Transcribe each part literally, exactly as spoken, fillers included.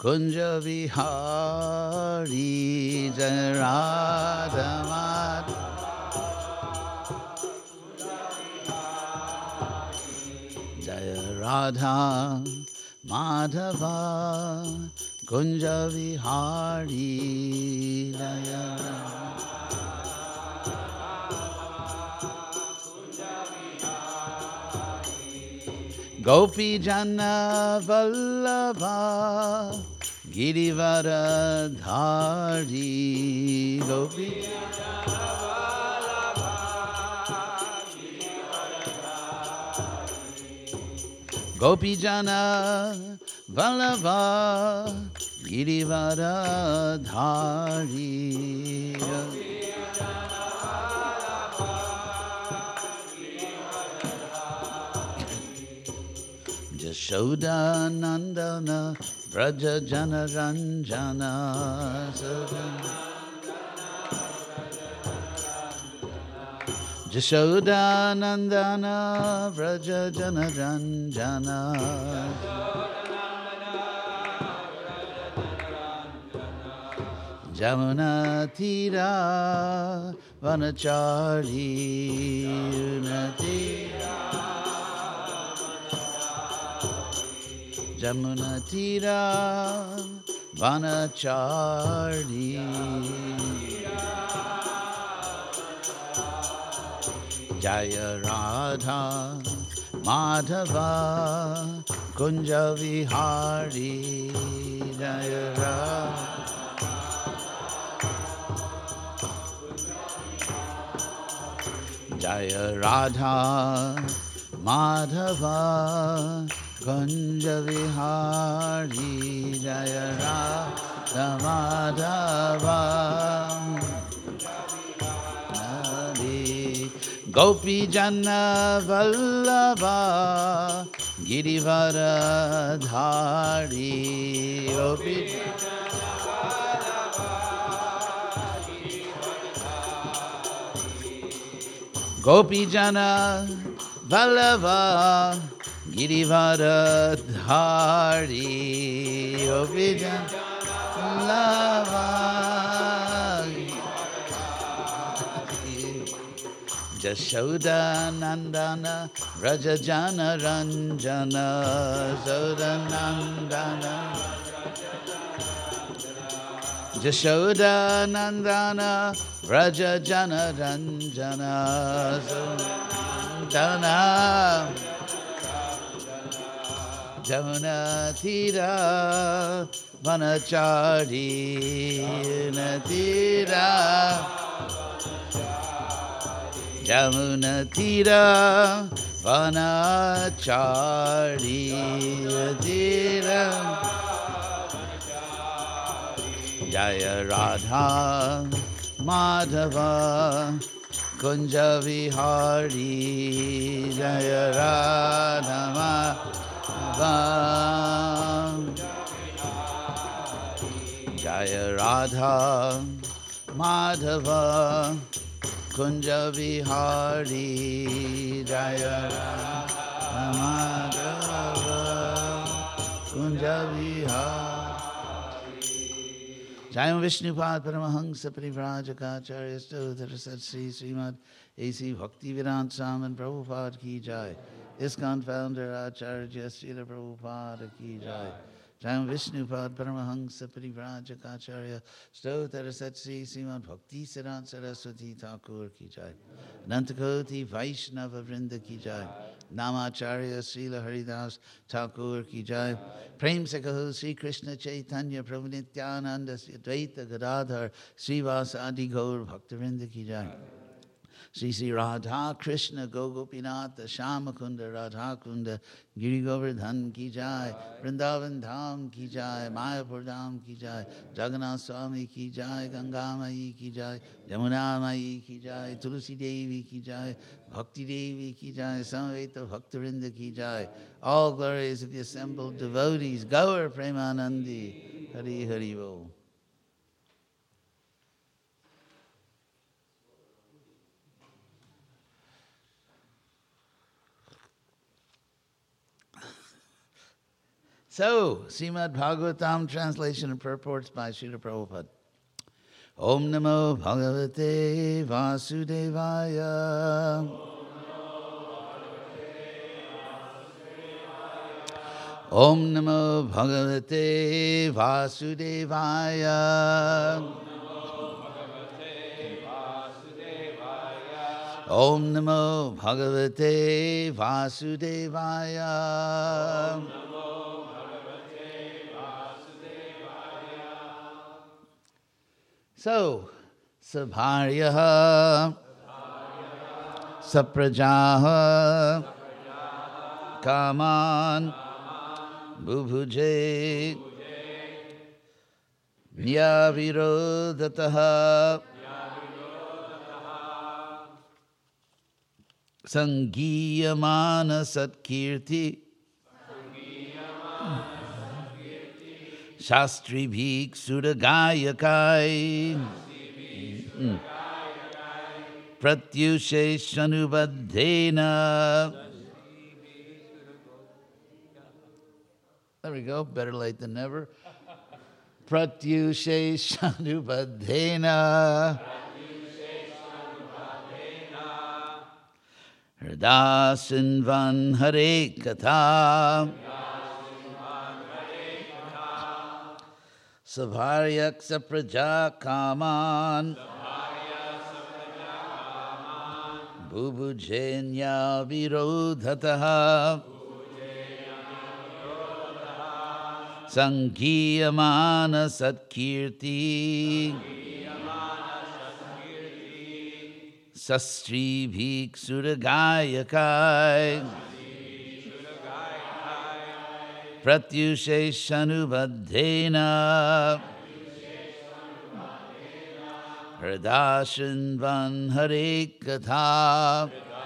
Kunja Vihari Jaya Radha Madhava Jaya Radha Madhava Kunja Vihari Jaya Gopi Jana Vallabha Girivara Dhari Gopi Gopi Jana Vallabha Girivara Dhari Jashoda Nandana Vraja Jana Ranjana Jashoda Nandana Vraja Jana Ranjana Jamuna Tira Vanachari Unatira Jamuna Tira Vanachari Jaya Radha Madhava Kunja Vihari Jaya Radha Jaya Radha Madhava Kunja Vihari Jaya Radha Madhava Gopi Jana Vallabha Girivara Dhari Gopi Gopi Jana Vallabha Girivara Dhari Gopi Jana Vallabha Jashoda Nandana Raja Jana Ranjana Soda Nandana Jashoda Nandana Raja Jana Ranjana Soda Jamuna Tira Vanachari Natira Jamuna Tira Vanachari Tira Jaya Radha Madhava Kunja Vihari Jaya Radha Madhava Jaya Radha Madhava Kunja Vihari Jaya Radha Madhava Kunja Vihari Jaya Vishnupad Paramahansa Parivrajaka Stotara Sat Sri Srimad A C Bhaktivedanta Swamin Prabhupada Ki Jai ISKCON founder Acharya Srila Prabhupada Ki Jai Jaya Vishnupad Paramahansa Parivrajaka Stotara Sat Sri Srimad Bhaktivedanta Saraswati Thakur Ki Jai Nantakoti Vaishnava Vrinda Ki Jai Namacharya Srila Haridas Thakur Ki Jai Prem Sekaho Sri Krishna Chaitanya Prabhu Nityananda Sri Advaita Gadadhar Srivas Adi Gaur Bhaktivinoda Ki Jai Sri Sri Radha Krishna Gogopinath Shama Kunda Radha Kunda Giri Govardhan Ki Jai Vrindavan Dham Ki Jai Mayapur Dham Ki Jai Jagannath Swami Ki Jai Ganga Mai Ki Jai Yamuna Mai Ki Jai Tulsi Devi Ki Jai Bhakti Devi Ki Jai Samveta Bhaktivinoda Ki Jai all glories of the assembled devotees Gaur Premanandi Hari Hari Bo. So, Srimad Bhagavatam translation and purports by Srila Prabhupada. Om Namo Bhagavate Vasudevaya. Om Namo Bhagavate Vasudevaya. Om Namo Bhagavate Vasudevaya. So, Sabharyaha, Saprajaha, Kaman, Bubhuje, Nyavirodataha, Sangiyamana Satkirti, Shastri Bhik Suragayakai, Pratyushe Shanubadhena. There we go, better late than never. Pratyushe Shanubadhena. Hridasinvan Hare Katha. Sabharyak Sapraja Kaman. Bubujenya Virodhataha. Sanghiyamana Satkirti. Sastri Bhik Suragayakai. Pratyushe Shanubadhena. Hridashinvan Hare Katha.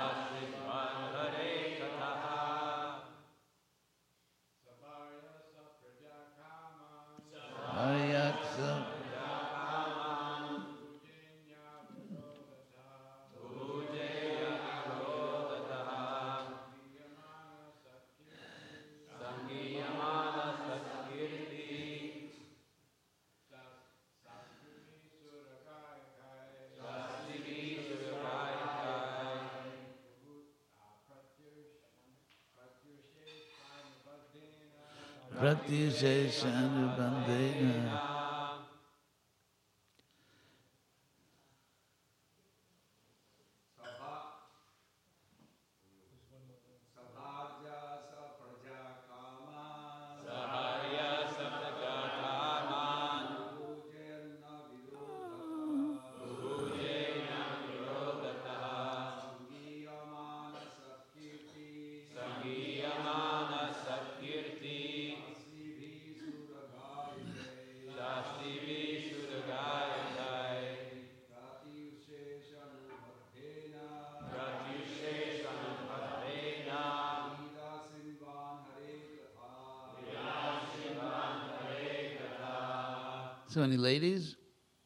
Pratyushe Shanubadhena. So any ladies?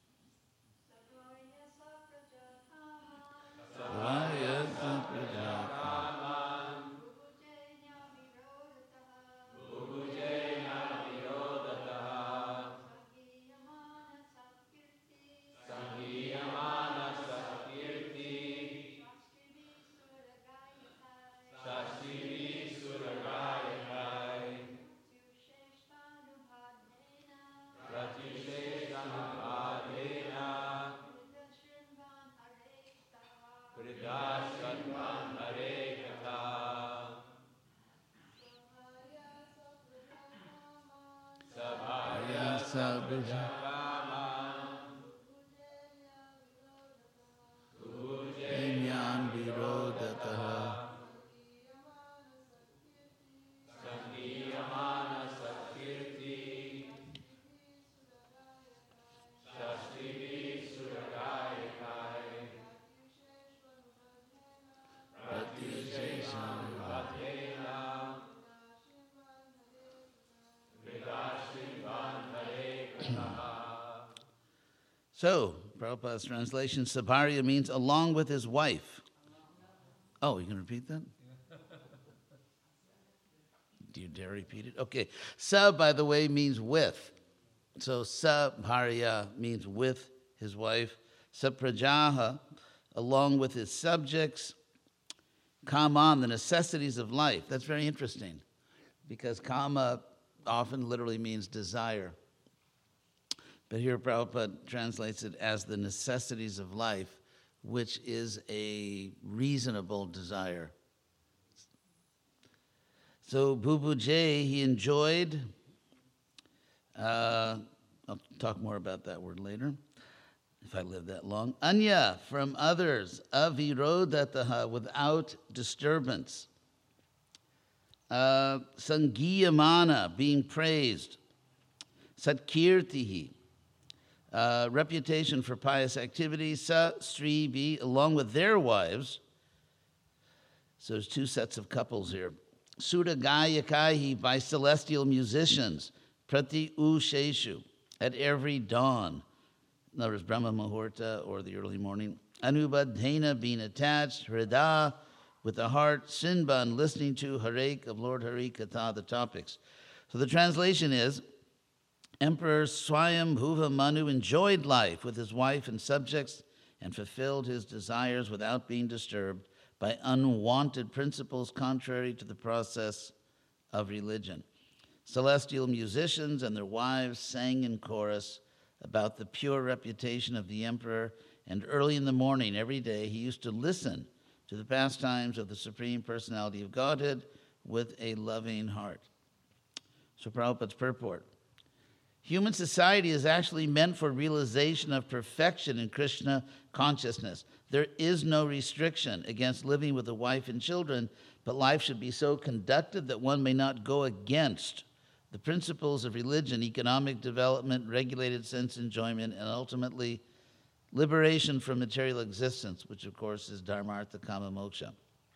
So, Prabhupada's translation, Sabharya means along with his wife. Oh, you can repeat that? Do you dare repeat it? Okay. Sa, by the way, means with. So sa bharya means with his wife. Sa prajaha, along with his subjects. Kaman, the necessities of life. That's very interesting, because kama often literally means desire. But here Prabhupada translates it as the necessities of life, which is a reasonable desire. So Bubuje, he enjoyed, uh, I'll talk more about that word later, if I live that long. Anya, from others, avirodataha, without disturbance. Uh, Sangiyamana, being praised. Satkirtihi, uh, reputation for pious activities. Sa Sribi, along with their wives. So there's two sets of couples here. Sura Gayakaihi, by celestial musicians. Prati Usheshu, at every dawn. In other words, Brahma Muhurta, or the early morning. Anubadhena, being attached. Hrida, with the heart. Sinban, listening to Harek of Lord Hari Katha, the topics. So the translation is, Emperor Swayambhuva Manu enjoyed life with his wife and subjects and fulfilled his desires without being disturbed by unwanted principles contrary to the process of religion. Celestial musicians and their wives sang in chorus about the pure reputation of the emperor, and early in the morning every day he used to listen to the pastimes of the Supreme Personality of Godhead with a loving heart. So Prabhupada's purport. Human society is actually meant for realization of perfection in Krishna consciousness. There is no restriction against living with a wife and children, but life should be so conducted that one may not go against the principles of religion, economic development, regulated sense enjoyment, and ultimately liberation from material existence, which of course is dharmartha kama moksha.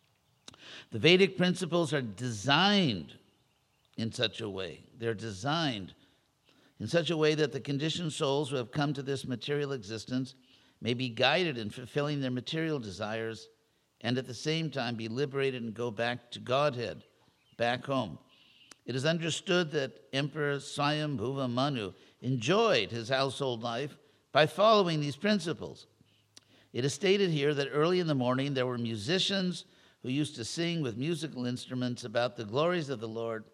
The Vedic principles are designed in such a way. They're designed in such a way that the conditioned souls who have come to this material existence may be guided in fulfilling their material desires and at the same time be liberated and go back to Godhead, back home. It is understood that Emperor Swayambhuva Manu enjoyed his household life by following these principles. It is stated here that early in the morning there were musicians who used to sing with musical instruments about the glories of the Lord,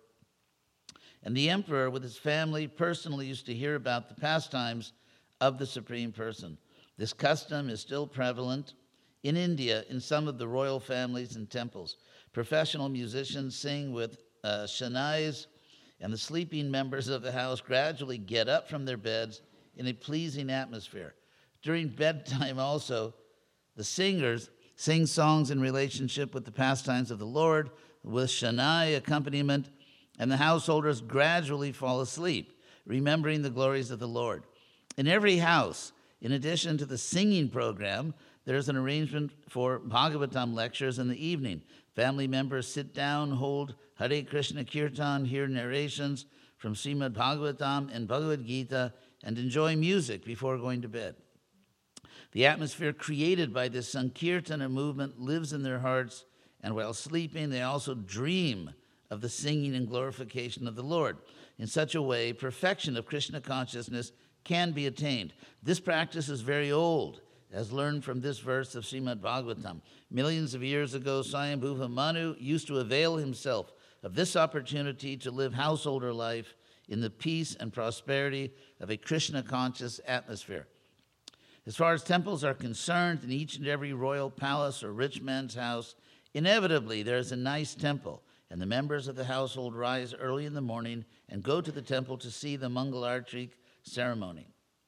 and the emperor with his family personally used to hear about the pastimes of the Supreme Person. This custom is still prevalent in India in some of the royal families and temples. Professional musicians sing with uh, shanais, and the sleeping members of the house gradually get up from their beds in a pleasing atmosphere. During bedtime also, the singers sing songs in relationship with the pastimes of the Lord with shanai accompaniment, and the householders gradually fall asleep, remembering the glories of the Lord. In every house, in addition to the singing program, there's an arrangement for Bhagavatam lectures in the evening. Family members sit down, hold Hare Krishna Kirtan, hear narrations from Srimad Bhagavatam and Bhagavad Gita, and enjoy music before going to bed. The atmosphere created by this Sankirtana movement lives in their hearts, and while sleeping, they also dream of the singing and glorification of the Lord. In such a way, perfection of Krishna consciousness can be attained. This practice is very old, as learned from this verse of Srimad Bhagavatam. Millions of years ago, Swayambhuva Manu used to avail himself of this opportunity to live householder life in the peace and prosperity of a Krishna-conscious atmosphere. As far as temples are concerned, in each and every royal palace or rich man's house, inevitably there is a nice temple, and the members of the household rise early in the morning and go to the temple to see the Mangalartik ceremony.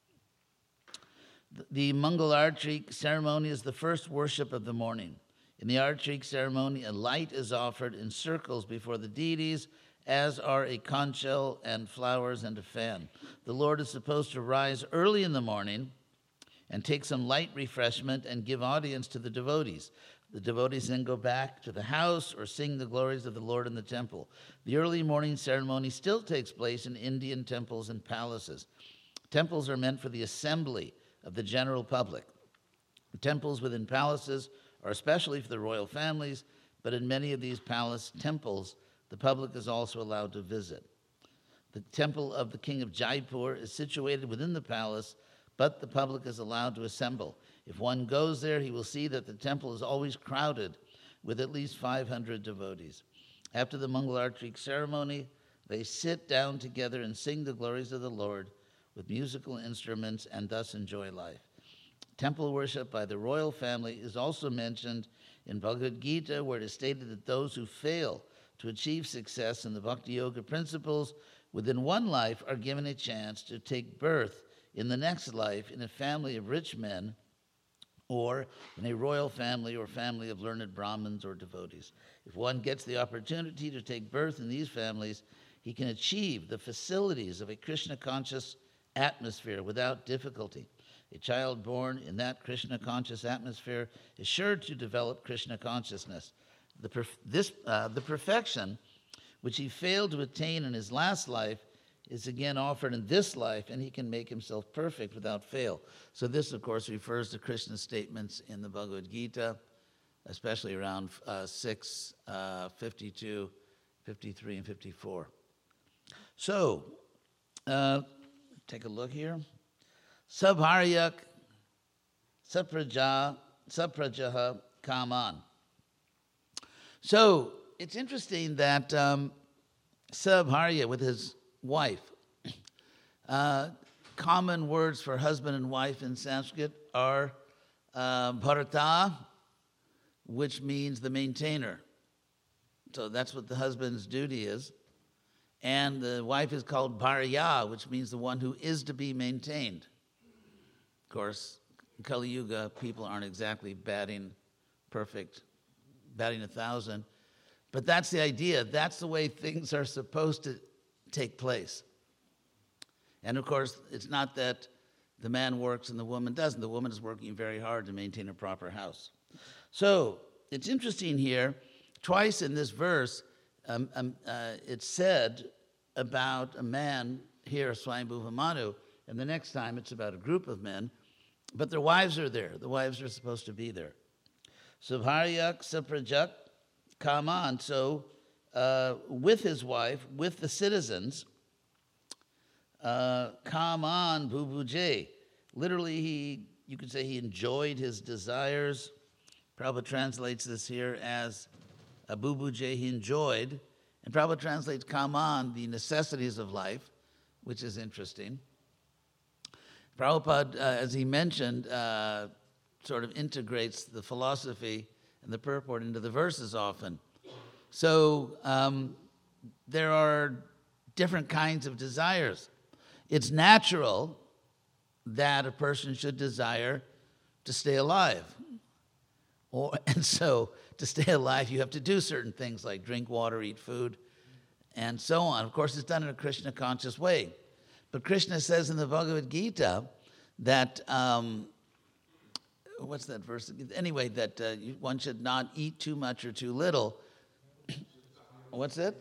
The Mangalartik ceremony is the first worship of the morning. In the Artik ceremony, a light is offered in circles before the deities, as are a conch shell and flowers and a fan. The Lord is supposed to rise early in the morning and take some light refreshment and give audience to the devotees. The devotees then go back to the house or sing the glories of the Lord in the temple. The early morning ceremony still takes place in Indian temples and palaces. Temples are meant for the assembly of the general public. Temples within palaces are especially for the royal families, but in many of these palace temples, the public is also allowed to visit. The temple of the king of Jaipur is situated within the palace, but the public is allowed to assemble. If one goes there, he will see that the temple is always crowded with at least five hundred devotees. After the Mangalarti ceremony, they sit down together and sing the glories of the Lord with musical instruments and thus enjoy life. Temple worship by the royal family is also mentioned in Bhagavad Gita, where it is stated that those who fail to achieve success in the Bhakti Yoga principles within one life are given a chance to take birth in the next life in a family of rich men or in a royal family or family of learned Brahmins or devotees. If one gets the opportunity to take birth in these families, he can achieve the facilities of a Krishna-conscious atmosphere without difficulty. A child born in that Krishna-conscious atmosphere is sure to develop Krishna consciousness. The, perf- this, uh, the perfection which he failed to attain in his last life is again offered in this life, and he can make himself perfect without fail. So this, of course, refers to Krishna's statements in the Bhagavad Gita, especially around uh, six, uh, fifty-two, fifty-three, and fifty-four. So, uh, take a look here. Sabharyak, sapraja, saprajaha kaman. So, it's interesting that um, Sabharya, with his wife, uh, common words for husband and wife in Sanskrit are uh, bharata, which means the maintainer. So that's what the husband's duty is. And the wife is called bharya, which means the one who is to be maintained. Of course, in Kali Yuga, people aren't exactly batting perfect, batting a thousand. But that's the idea. That's the way things are supposed to take place. And of course, it's not that the man works and the woman doesn't. The woman is working very hard to maintain a proper house. So it's interesting here, twice in this verse, um, um, uh, it's said about a man here, Swayambhuva Manu, and the next time it's about a group of men, but their wives are there. The wives are supposed to be there. Subharyak Saprajak Kaman, so uh, with his wife, with the citizens, uh, Kaman Bubuje. Literally, he you could say he enjoyed his desires. Prabhupada translates this here as a Bubuje, he enjoyed. And Prabhupada translates Kaman, the necessities of life, which is interesting. Prabhupada, uh, as he mentioned, uh, sort of integrates the philosophy and the purport into the verses often. So um, there are different kinds of desires. It's natural that a person should desire to stay alive. Or, and so to stay alive, you have to do certain things like drink water, eat food, and so on. Of course, it's done in a Krishna-conscious way. But Krishna says in the Bhagavad Gita that, um, what's that verse? Anyway, that uh, you, one should not eat too much or too little. What's it?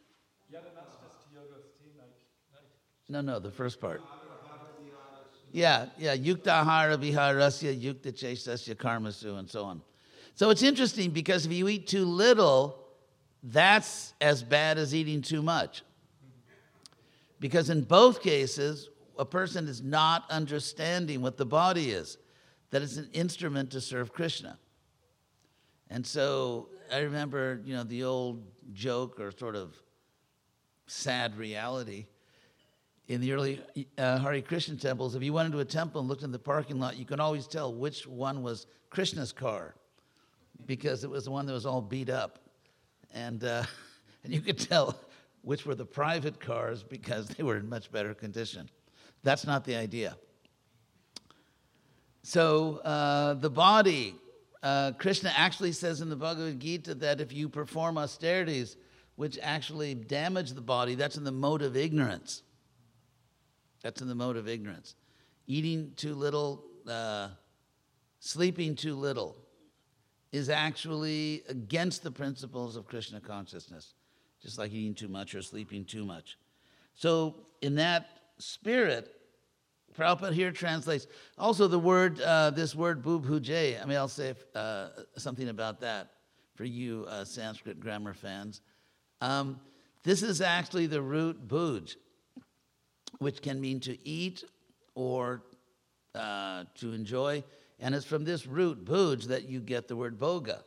No, no, the first part. Yeah, yeah, yukta ahara viharasya, yukta chestasya karmasu, and so on. So it's interesting because if you eat too little, that's as bad as eating too much. Because in both cases, a person is not understanding what the body is, that it's an instrument to serve Krishna. And so I remember, you know, the old joke or sort of sad reality. In the early uh, Hare Krishna temples, if you went into a temple and looked in the parking lot, you can always tell which one was Krishna's car because it was the one that was all beat up. And, uh, and you could tell which were the private cars because they were in much better condition. That's not the idea. So uh, the body, uh, Krishna actually says in the Bhagavad Gita that if you perform austerities which actually damage the body, that's in the mode of ignorance. That's in the mode of ignorance. Eating too little, uh, sleeping too little is actually against the principles of Krishna consciousness, just like eating too much or sleeping too much. So in that spirit, Prabhupada here translates also the word, uh, this word bubhuje. I mean, I'll say uh, something about that for you uh, Sanskrit grammar fans. Um, this is actually the root bhuj, which can mean to eat or uh, to enjoy. And it's from this root bhuj that you get the word bhoga.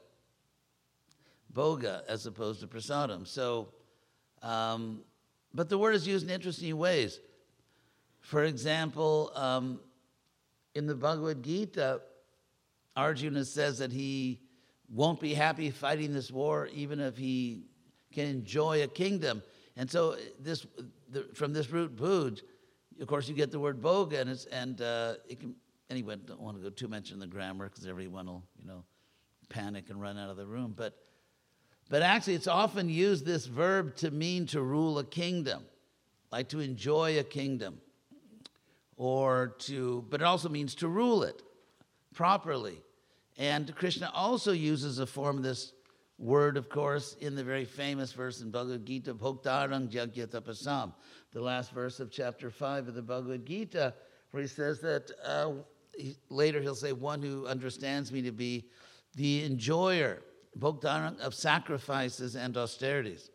Bhoga as opposed to prasadam. So, um, but the word is used in interesting ways. For example, um, in the Bhagavad Gita, Arjuna says that he won't be happy fighting this war even if he can enjoy a kingdom. And so this, the, from this root bhuj, of course, you get the word bhoga, and, it's, and uh, it can, anyway, I don't want to go too much in the grammar because everyone will, you know, panic and run out of the room. But, but actually, it's often used, this verb, to mean to rule a kingdom, like to enjoy a kingdom, or to, but it also means to rule it properly. And Krishna also uses a form of this word, of course, in the very famous verse in Bhagavad Gita, Bhoktarang Jagya Tapasam, the last verse of chapter five of the Bhagavad Gita, where he says that, uh, he, later he'll say, one who understands me to be the enjoyer, Bhoktarang, of sacrifices and austerities.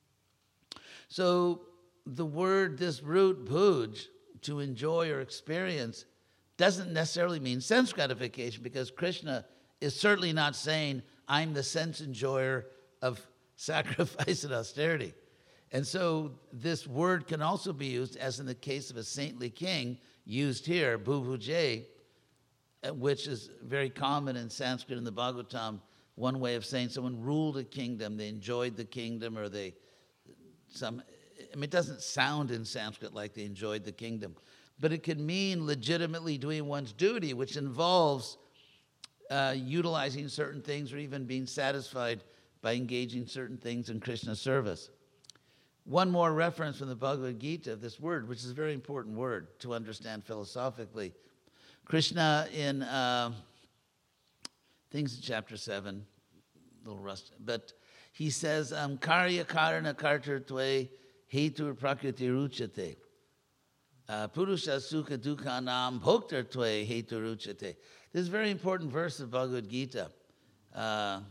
So the word, this root bhuj, to enjoy or experience, doesn't necessarily mean sense gratification, because Krishna is certainly not saying, I'm the sense enjoyer of sacrifice and austerity. And so this word can also be used, as in the case of a saintly king, used here, bhubhuje, which is very common in Sanskrit in the Bhagavatam, one way of saying someone ruled a kingdom, they enjoyed the kingdom, or they, some, I mean, it doesn't sound in Sanskrit like they enjoyed the kingdom, but it could mean legitimately doing one's duty, which involves uh, utilizing certain things or even being satisfied by engaging certain things in Krishna's service. One more reference from the Bhagavad Gita of this word, which is a very important word to understand philosophically. Krishna in uh, things in chapter seven, a little rusty, but he says, um, Karya karana kartartve hetur prakriti ruchate. Purusha sukha dukhanam bhoktartve hetur ruchate. This is a very important verse of Bhagavad Gita, uh,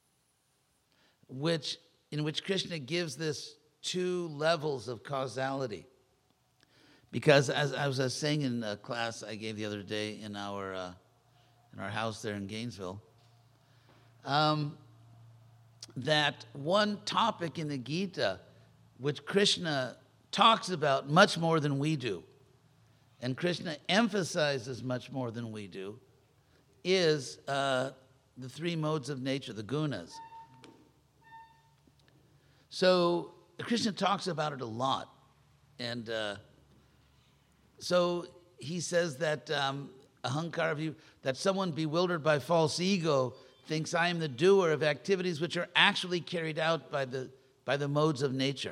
which in which Krishna gives this two levels of causality. Because as I was saying in a class I gave the other day in our uh, in our house there in Gainesville, um, that one topic in the Gita which Krishna talks about much more than we do, and Krishna emphasizes much more than we do, is uh, the three modes of nature, the gunas. So Krishna talks about it a lot, and uh, so he says that um, ahankara, that someone bewildered by false ego thinks I am the doer of activities which are actually carried out by the by the modes of nature.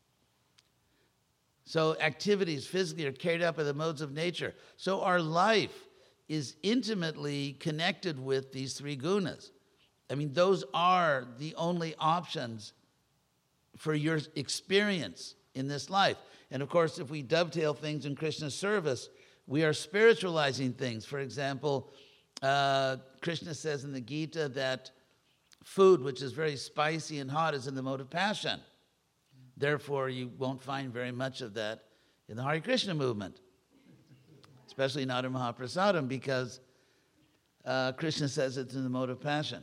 So activities physically are carried out by the modes of nature. So our life is intimately connected with these three gunas. I mean, those are the only options for your experience in this life. And of course, if we dovetail things in Krishna's service, we are spiritualizing things. For example, uh, Krishna says in the Gita that food, which is very spicy and hot, is in the mode of passion. Therefore, you won't find very much of that in the Hare Krishna movement, especially not in Mahaprasadam, because uh, Krishna says it's in the mode of passion.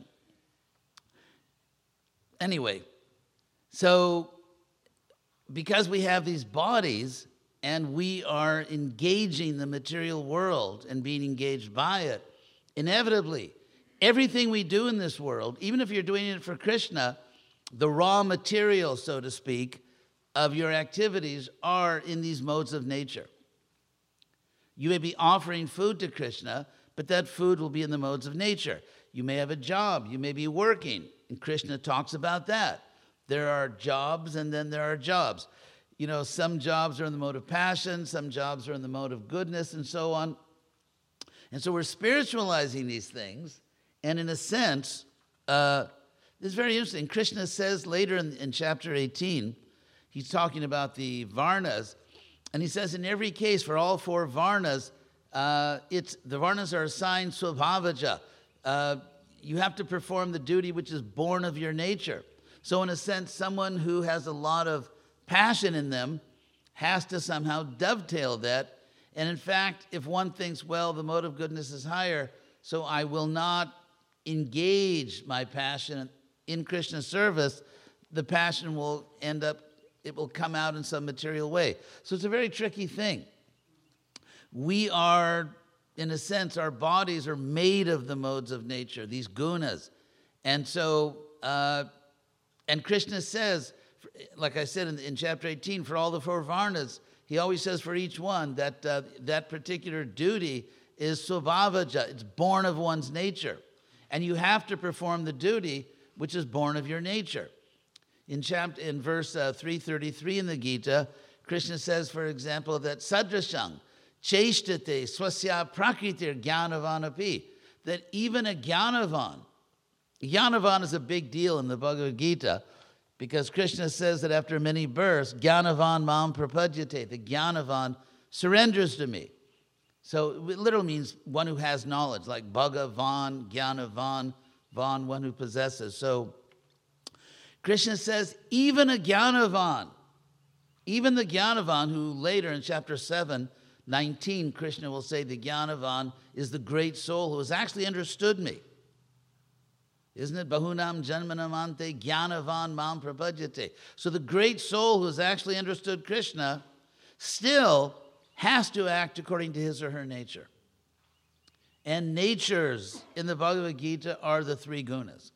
Anyway, so because we have these bodies and we are engaging the material world and being engaged by it, inevitably, everything we do in this world, even if you're doing it for Krishna, the raw material, so to speak, of your activities are in these modes of nature. You may be offering food to Krishna, but that food will be in the modes of nature. You may have a job, you may be working, and Krishna talks about that. There are jobs and then there are jobs. You know, some jobs are in the mode of passion, some jobs are in the mode of goodness, and so on. And so we're spiritualizing these things, and in a sense, uh, this is very interesting. Krishna says later in, in chapter eighteen, he's talking about the Varnas, and he says in every case for all four Varnas, uh, it's the Varnas are assigned Swabhavaja. Uh, you have to perform the duty which is born of your nature. So in a sense, someone who has a lot of passion in them has to somehow dovetail that. And in fact, if one thinks, well, the mode of goodness is higher, so I will not engage my passion in Krishna service, the passion will end up, it will come out in some material way. So it's a very tricky thing. We are, in a sense, our bodies are made of the modes of nature, these gunas. And so, uh, and Krishna says, like I said in, in chapter eighteen, for all the four varnas, he always says for each one that uh, that particular duty is svabhavaja, it's born of one's nature. And you have to perform the duty which is born of your nature. In chapter, in verse uh, three thirty-three in the Gita, Krishna says, for example, that sadrashang, cheshtate, swasya prakritir jnanavanapi, that even a jnanavan, jnanavan is a big deal in the Bhagavad Gita, because Krishna says that after many births, jnanavan mam prapadyate, the jnanavan surrenders to me. So it literally means one who has knowledge, like Bhagavan, Jnanavan, Van, one who possesses. So Krishna says, even a Jnanavan, even the Jnanavan, who later in chapter seven, nineteen, Krishna will say the Jnanavan is the great soul who has actually understood me. Isn't it? Bahunam janmanamante Jnanavan mam prapadyate. So the great soul who has actually understood Krishna still has to act according to his or her nature. And natures in the Bhagavad Gita are the three gunas.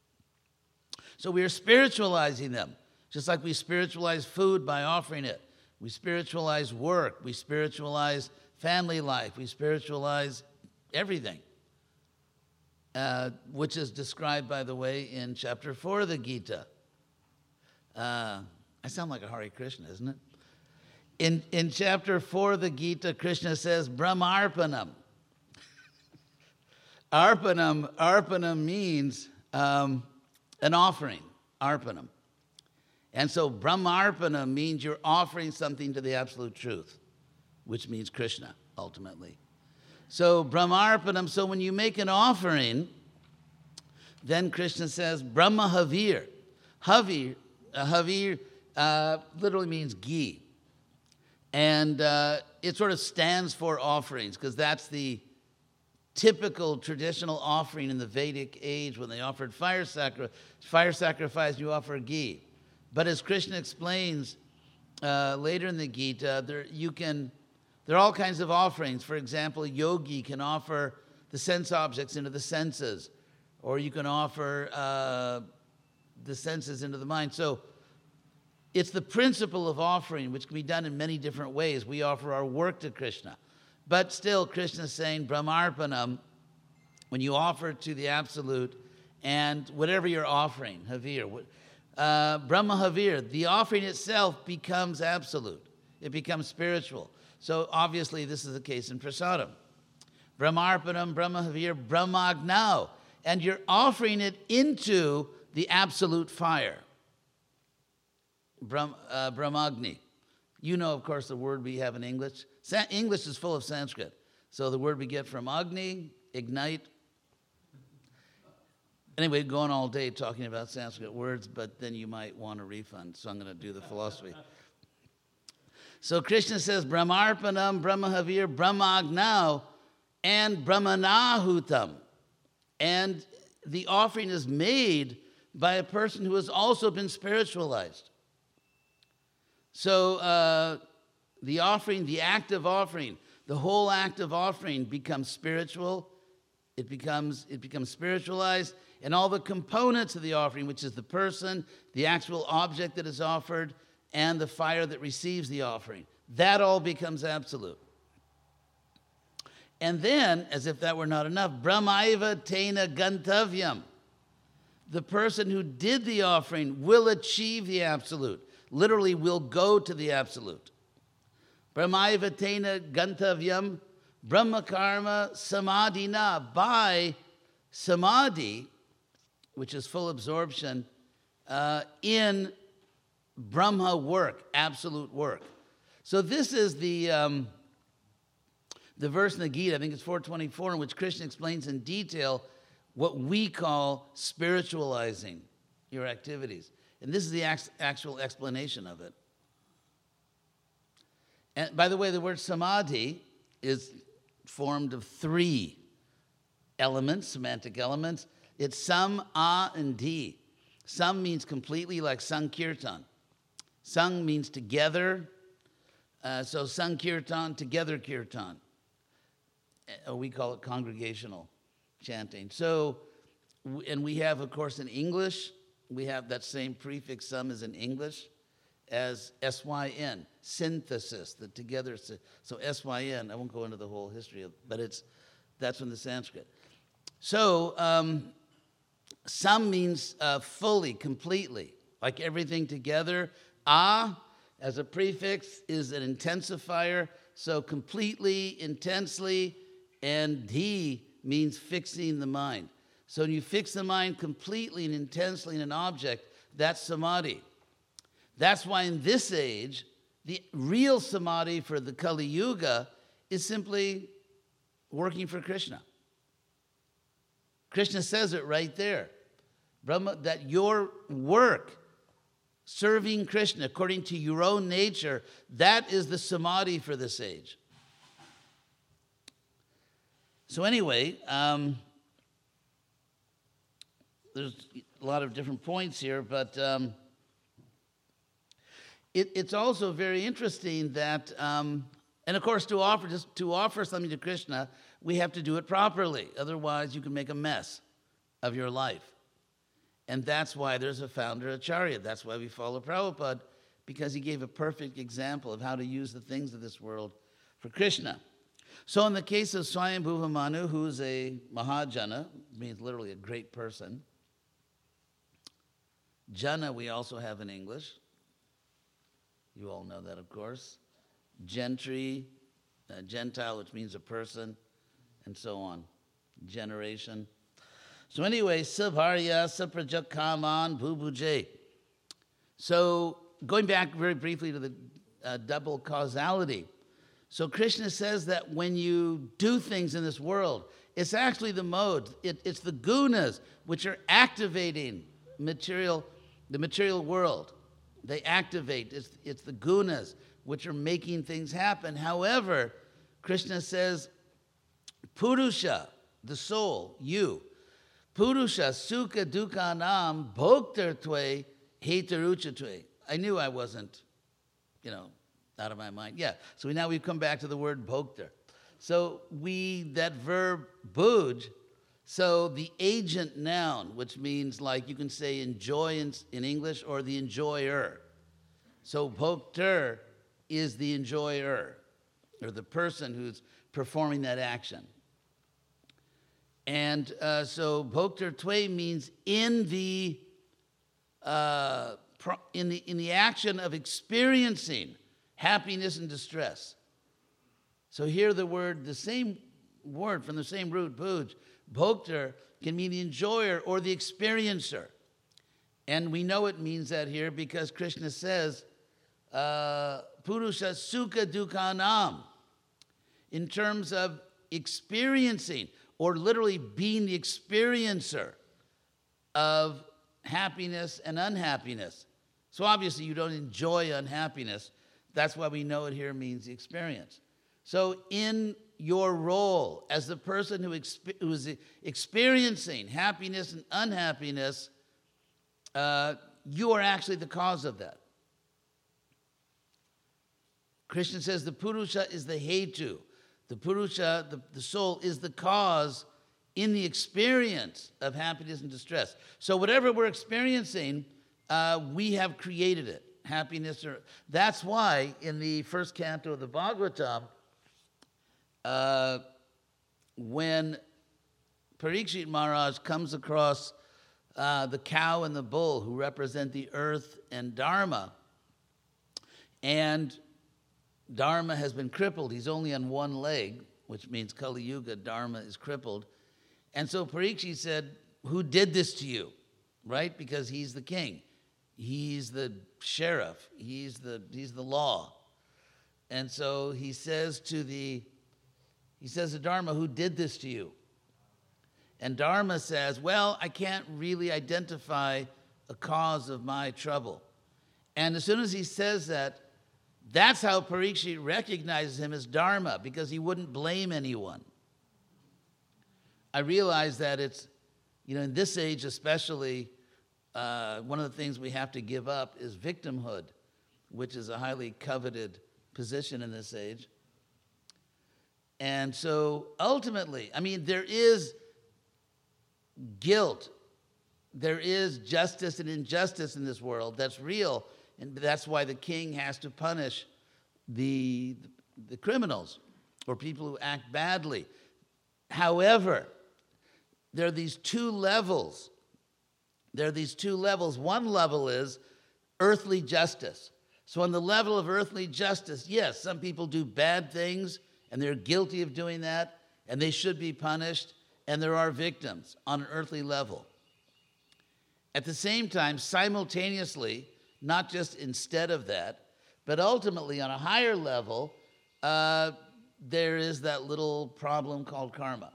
So we are spiritualizing them, just like we spiritualize food by offering it. We spiritualize work. We spiritualize family life. We spiritualize everything, uh, which is described, by the way, in chapter four of the Gita. Uh, I sound like a Hare Krishna, isn't it? In, in chapter four of the Gita, Krishna says, Brahmarpanam. Arpanam, arpanam means um, an offering, arpanam. And so Brahmarpanam means you're offering something to the absolute truth, which means Krishna, ultimately. So Brahmarpanam, so when you make an offering, then Krishna says, Brahma Havir. Havir, uh, Havir uh, literally means ghee. And uh, it sort of stands for offerings, because that's the typical traditional offering in the Vedic age when they offered fire, sacri- fire sacrifice, you offer ghee. But as Krishna explains uh, later in the Gita, there, you can, there are all kinds of offerings. For example, a yogi can offer the sense objects into the senses, or you can offer uh, the senses into the mind. So it's the principle of offering, which can be done in many different ways. We offer our work to Krishna. But still, Krishna is saying, Brahmarpanam, when you offer to the Absolute, and whatever you're offering, Havir, uh, Brahma Havir, the offering itself becomes absolute. It becomes spiritual. So obviously, this is the case in Prasadam. Brahmarpanam, Brahma Havir, Brahmagnau. And you're offering it into the absolute fire. Brahm, uh, Brahmagni. You know, of course, the word we have in English. Sa- English is full of Sanskrit. So the word we get from Agni, ignite. Anyway, going all day talking about Sanskrit words, but then you might want a refund. So I'm going to do the philosophy. So Krishna says, Brahmarpanam, Brahmahavir, Brahmagnau, and Brahmanahutam. And the offering is made by a person who has also been spiritualized. So uh, the offering, the act of offering, the whole act of offering becomes spiritual. It becomes, it becomes spiritualized. And all the components of the offering, which is the person, the actual object that is offered, and the fire that receives the offering, that all becomes absolute. And then, as if that were not enough, Brahmaiva Tena Gantavyam. The person who did the offering will achieve the absolute. Literally will go to the absolute. Brahmaiva Tena Gantavyam Brahma Karma Samadhina. By samadhi, which is full absorption, uh, in Brahma work, absolute work. So this is the um, the verse in the Gita, I think it's four twenty-four, in which Krishna explains in detail what we call spiritualizing your activities. And this is the actual explanation of it. And by the way, the word samadhi is formed of three elements, semantic elements. It's sam, a, and di. Sam means completely, like sankirtan. Sang means together. Uh, so sankirtan, together kirtan. Uh, we call it congregational chanting. So, and we have, of course, in English, we have that same prefix, some is in English, as S Y N, synthesis, the together. So S Y N, I won't go into the whole history of, but it's, that's from the Sanskrit. So, um, sam means uh, fully, completely, like everything together. A, as a prefix, is an intensifier, so completely, intensely, and di means fixing the mind. So when you fix the mind completely and intensely in an object, that's samadhi. That's why in this age, the real samadhi for the Kali Yuga is simply working for Krishna. Krishna says it right there. Brahma, that your work, serving Krishna according to your own nature, that is the samadhi for this age. So anyway, um, there's a lot of different points here, but um, it, it's also very interesting that, um, and of course, to offer just to offer something to Krishna, we have to do it properly. Otherwise, you can make a mess of your life. And that's why there's a founder Acharya. That's why we follow Prabhupada, because he gave a perfect example of how to use the things of this world for Krishna. So in the case of Swayambhuva Manu, who's a Mahajana, means literally a great person. Jana we also have in English. You all know that, of course. Gentry, uh, Gentile, which means a person, and so on. Generation. So anyway, Sabharya, Saprajakaman, Bhubuje. So going back very briefly to the uh, double causality. So Krishna says that when you do things in this world, it's actually the modes, it, it's the gunas which are activating material, the material world. They activate, it's, it's the gunas which are making things happen. However, Krishna says, Purusha, the soul, you, Purusha sukha dukkha nam bhoktar tve hetarucha tve. I knew I wasn't, you know, out of my mind. Yeah, so now we've come back to the word bhoktar. So we, that verb bhuj, so the agent noun, which means like you can say enjoy in, in English, or the enjoyer. So bhoktar is the enjoyer, or the person who's performing that action. And uh, so bhoktar tve means in the uh, pro, in the in the action of experiencing happiness and distress. So here the word, the same word from the same root, bhuj, bhoktar, can mean the enjoyer or the experiencer. And we know it means that here because Krishna says, uh, Purusha sukha dukkha nam, in terms of experiencing, or literally being the experiencer of happiness and unhappiness. So obviously you don't enjoy unhappiness. That's why we know it here means the experience. So in your role as the person who, exp- who is experiencing happiness and unhappiness, uh, you are actually the cause of that. Krishna says the Purusha is the hetu. The Purusha, the, the soul, is the cause in the experience of happiness and distress. So whatever we're experiencing, uh, we have created it. Happiness, or that's why in the first canto of the Bhagavatam, uh, when Parikshit Maharaj comes across uh, the cow and the bull who represent the earth and Dharma, and Dharma has been crippled. He's only on one leg, which means Kali Yuga, Dharma is crippled. And so Parikshit said, who did this to you? Right? Because he's the king. He's the sheriff. He's the, he's the law. And so he says to the, he says to Dharma, who did this to you? And Dharma says, well, I can't really identify a cause of my trouble. And as soon as he says that, that's how Parikshit recognizes him as Dharma, because he wouldn't blame anyone. I realize that it's, you know, in this age especially, uh, one of the things we have to give up is victimhood, which is a highly coveted position in this age. And so ultimately, I mean, there is guilt, there is justice and injustice in this world that's real, and that's why the king has to punish the, the criminals or people who act badly. However, there are these two levels. There are these two levels. One level is earthly justice. So on the level of earthly justice, yes, some people do bad things, and they're guilty of doing that, and they should be punished, and there are victims on an earthly level. At the same time, simultaneously, not just instead of that, but ultimately on a higher level, uh, there is that little problem called karma.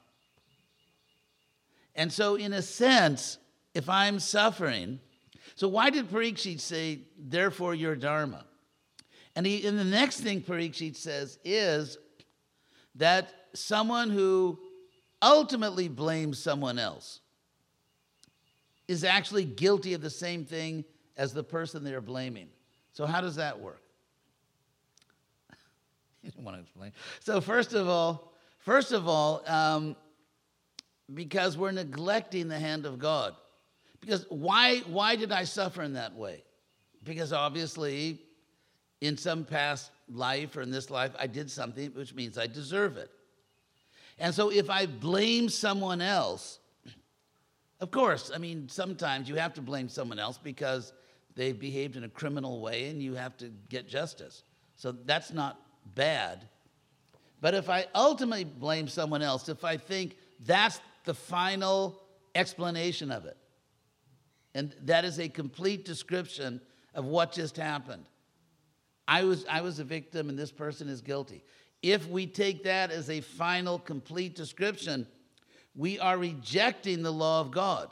And so in a sense, if I'm suffering, so why did Parikshit say, therefore you're Dharma? And, he, and the next thing Parikshit says is that someone who ultimately blames someone else is actually guilty of the same thing as the person they're blaming. So how does that work? You don't want to explain. So first of all, first of all, um, because we're neglecting the hand of God. Because why, why did I suffer in that way? Because obviously, in some past life or in this life, I did something which means I deserve it. And so if I blame someone else, of course, I mean, sometimes you have to blame someone else because they've behaved in a criminal way and you have to get justice. So that's not bad. But if I ultimately blame someone else, if I think that's the final explanation of it, and that is a complete description of what just happened. I was, I was a victim and this person is guilty. If we take that as a final, complete description, we are rejecting the law of God.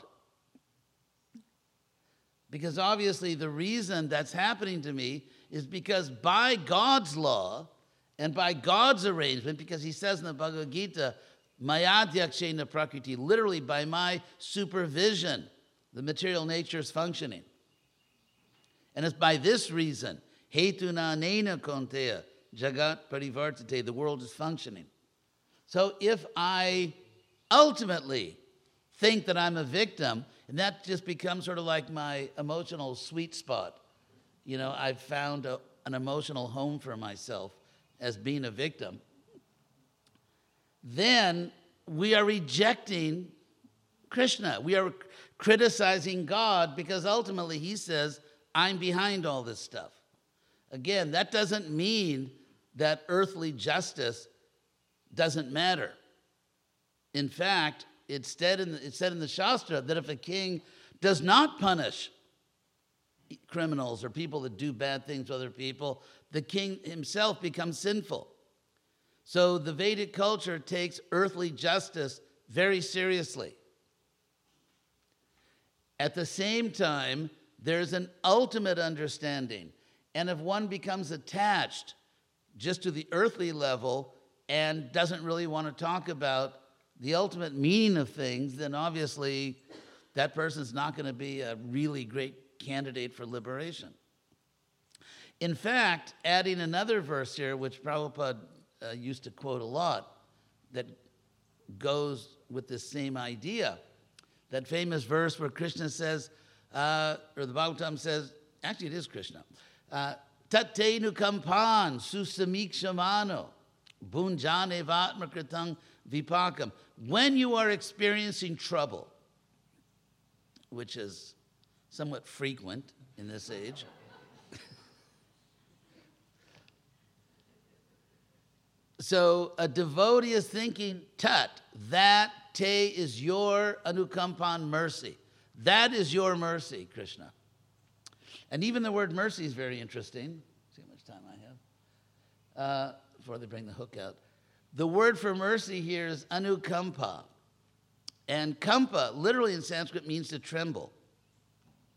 Because obviously the reason that's happening to me is because by God's law and by God's arrangement, because he says in the Bhagavad Gita, Mayadhyakshena prakriti, literally by my supervision, the material nature is functioning. And it's by this reason, hetuna nena konteya, jagat parivartate, the world is functioning. So if I ultimately think that I'm a victim, and that just becomes sort of like my emotional sweet spot. You know, I've found a, an emotional home for myself as being a victim. Then we are rejecting Krishna. We are criticizing God because ultimately he says, I'm behind all this stuff. Again, that doesn't mean that earthly justice doesn't matter. In fact, it's said in the, it's said in the Shastra that if a king does not punish criminals or people that do bad things to other people, the king himself becomes sinful. So the Vedic culture takes earthly justice very seriously. At the same time, there's an ultimate understanding. And if one becomes attached just to the earthly level and doesn't really want to talk about the ultimate meaning of things, then obviously that person's not going to be a really great candidate for liberation. In fact, adding another verse here, which Prabhupada uh, used to quote a lot, that goes with this same idea, that famous verse where Krishna says, uh, or the Bhagavatam says, actually it is Krishna, Tate nukampan susamikshamano bunjane vatmakritang vipakam. When you are experiencing trouble, which is somewhat frequent in this age, so a devotee is thinking, tat, that te is your anukampan mercy. That is your mercy, Krishna. And even the word mercy is very interesting. See how much time I have uh, before they bring the hook out. The word for mercy here is anukampa. And kampa, literally in Sanskrit, means to tremble.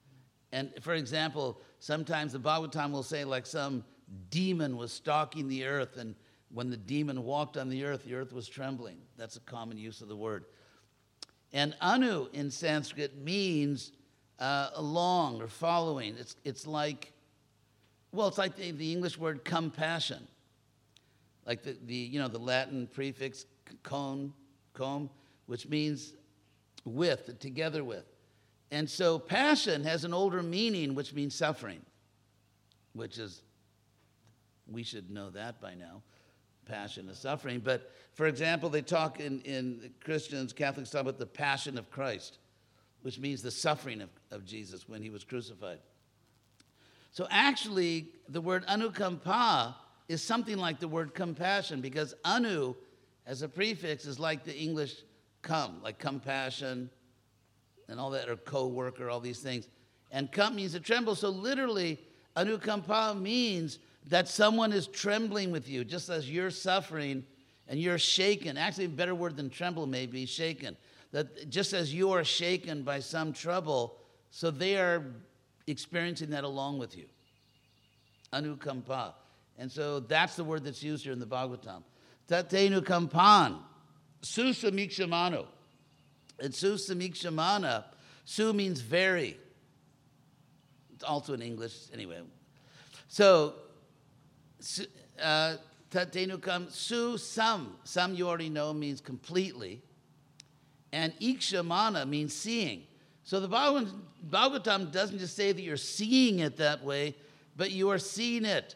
And for example, sometimes the Bhagavatam will say like some demon was stalking the earth, and when the demon walked on the earth, the earth was trembling. That's a common use of the word. And anu in Sanskrit means uh, along or following. It's, it's like, well, it's like the, the English word compassion. Like the, the, you know, the Latin prefix con, com, which means with, together with. And so passion has an older meaning, which means suffering, which is, we should know that by now. Passion is suffering. But for example, they talk in, in Christians, Catholics talk about the passion of Christ, which means the suffering of, of Jesus when he was crucified. So actually, the word anukampa is something like the word compassion, because anu as a prefix is like the English come, like compassion and all that, or co-worker, all these things. And kam means to tremble. So literally, anukampa means that someone is trembling with you, just as you're suffering and you're shaken. Actually, a better word than tremble may be shaken. That just as you are shaken by some trouble, so they are experiencing that along with you. Anukampa. And so that's the word that's used here in the Bhagavatam. Tatenu kampan, su samikshamano. And su samikshamana, su means very. It's also in English, anyway. So, uh, tatenu kam, su sam. Sam you already know means completely. And ikshamana means seeing. So the Bhagavatam doesn't just say that you're seeing it that way, but you are seeing it.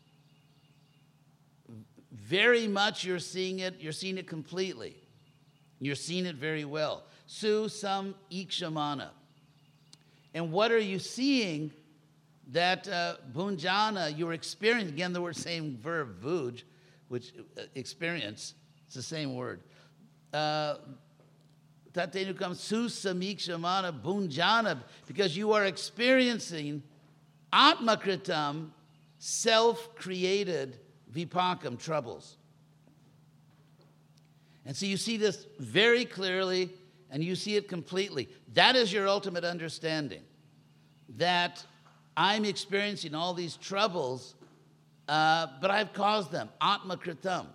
Very much you're seeing it, you're seeing it completely. You're seeing it very well. Su sam ikshamana. And what are you seeing that uh, bhunjana, you're experiencing? Again, the word same verb, bhuj, which uh, experience, it's the same word. Uh, Tatenu comes su samikshamana bhunjana, because you are experiencing atmakritam, self-created vipakam, troubles. And so you see this very clearly, and you see it completely. That is your ultimate understanding, that I'm experiencing all these troubles, uh, but I've caused them, atmakritam.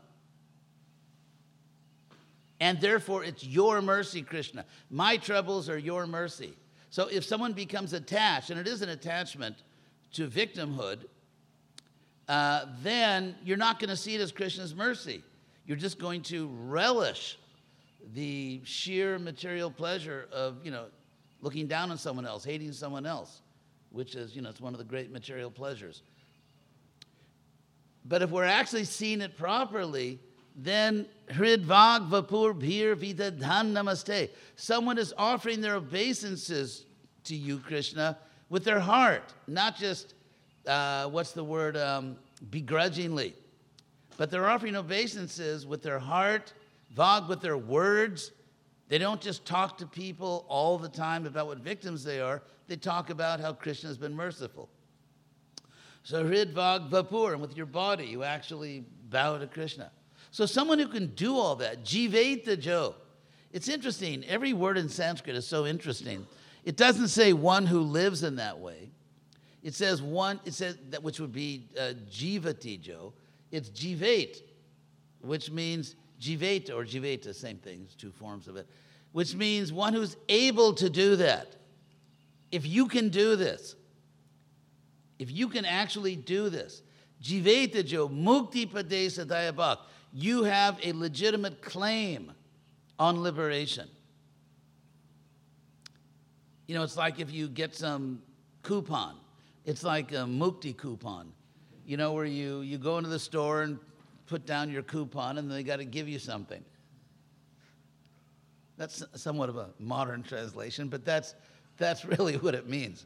And therefore, it's your mercy, Krishna. My troubles are your mercy. So if someone becomes attached, and it is an attachment to victimhood, uh, then you're not going to see it as Krishna's mercy. You're just going to relish the sheer material pleasure of, you know, looking down on someone else, hating someone else, which is, you know, it's one of the great material pleasures. But if we're actually seeing it properly, then hridvag vapur bhir vidadhan namaste. Someone is offering their obeisances to you, Krishna, with their heart, not just, uh, what's the word, um, begrudgingly. But they're offering obeisances with their heart, vag with their words. They don't just talk to people all the time about what victims they are. They talk about how Krishna has been merciful. So hridvag vapur, and with your body, you actually bow to Krishna. So someone who can do all that, jiveta jo. It's interesting. Every word in Sanskrit is so interesting. It doesn't say one who lives in that way. It says one, it says that, which would be uh, jivati jo. It's jivet, which means jiveta or jiveta, same thing, there's two forms of it, which means one who's able to do that. If you can do this, if you can actually do this, jiveta jo, mukti padesa dayabak, you have a legitimate claim on liberation. You know, it's like if you get some coupon. It's like a mukti coupon, you know, where you, you go into the store and put down your coupon and they got to give you something. That's somewhat of a modern translation, but that's, that's really what it means.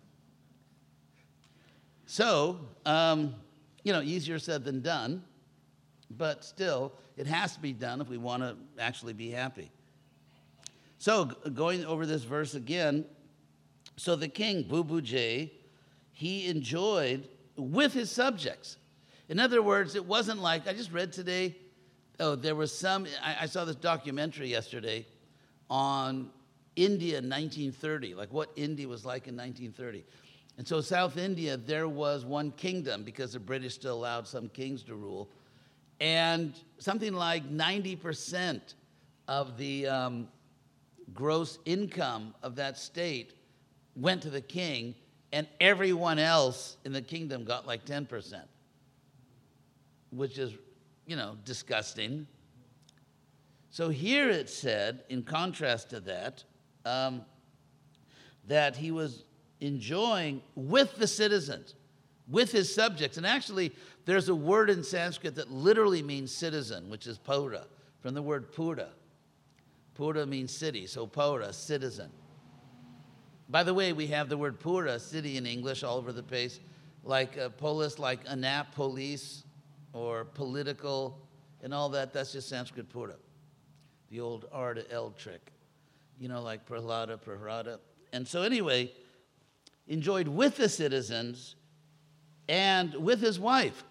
So, um, you know, easier said than done. But still, it has to be done if we want to actually be happy. So, going over this verse again, so the king, Bubujay, he enjoyed with his subjects. In other words, it wasn't like, I just read today, oh, there was some, I, I saw this documentary yesterday on India in nineteen thirty, like what India was like in nineteen thirty. And so South India, there was one kingdom because the British still allowed some kings to rule. And something like ninety percent of the um, gross income of that state went to the king, and everyone else in the kingdom got like ten percent, which is, you know, disgusting. So here it said, in contrast to that, um, that he was enjoying with the citizens, with his subjects. And actually, there's a word in Sanskrit that literally means citizen, which is pura, from the word pura. Pura means city, so pura, citizen. By the way, we have the word pura, city, in English all over the place, like uh, polis, like anap, police, or political, and all that. That's just Sanskrit pura, the old R to L trick, you know, like prahlada, prahrada. And so anyway, enjoyed with the citizens and with his wife.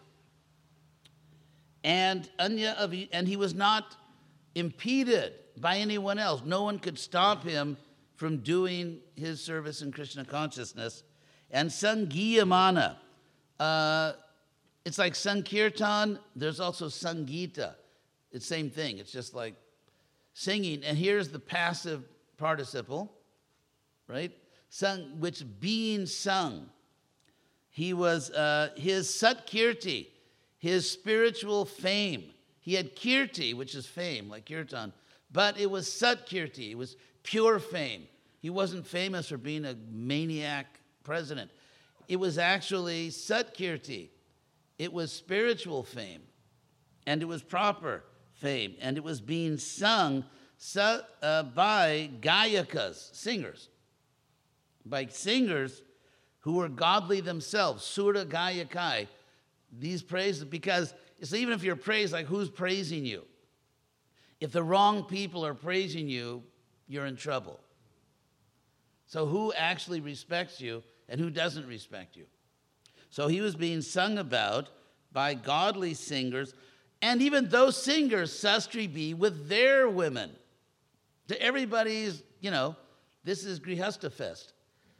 And Anya of, and he was not impeded by anyone else. No one could stop him from doing his service in Krishna consciousness. And Sangiyamana, uh, it's like Sankirtan, there's also Sangita. It's the same thing, it's just like singing. And here's the passive participle, right? Sung, which being sung. He was, uh, his Satkirti, his spiritual fame. He had Kirti, which is fame, like Kirtan, but it was Satkirti, it was pure fame. He wasn't famous for being a maniac president. It was actually Satkirti. It was spiritual fame, and it was proper fame, and it was being sung uh, by Gayakas, singers. By singers who were godly themselves, Sura Gayakai, these praises, because it's even if you're praised, like who's praising you? If the wrong people are praising you, you're in trouble. So who actually respects you and who doesn't respect you? So he was being sung about by godly singers, and even those singers, Sastri B, with their women. To everybody's, you know, this is Grihastha Fest.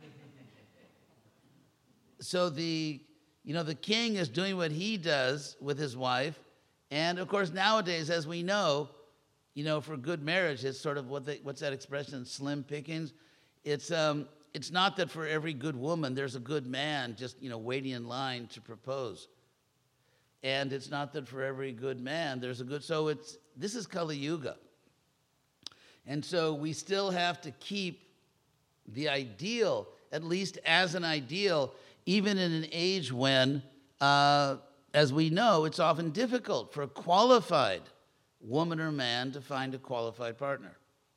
So the, you know, the king is doing what he does with his wife. And of course, nowadays, as we know, you know, for good marriage, it's sort of what they, what's that expression, slim pickings? It's, um, it's not that for every good woman, there's a good man just, you know, waiting in line to propose. And it's not that for every good man, there's a good, so it's, this is Kali Yuga. And so we still have to keep the ideal, at least as an ideal, even in an age when, uh, as we know, it's often difficult for a qualified woman or man to find a qualified partner.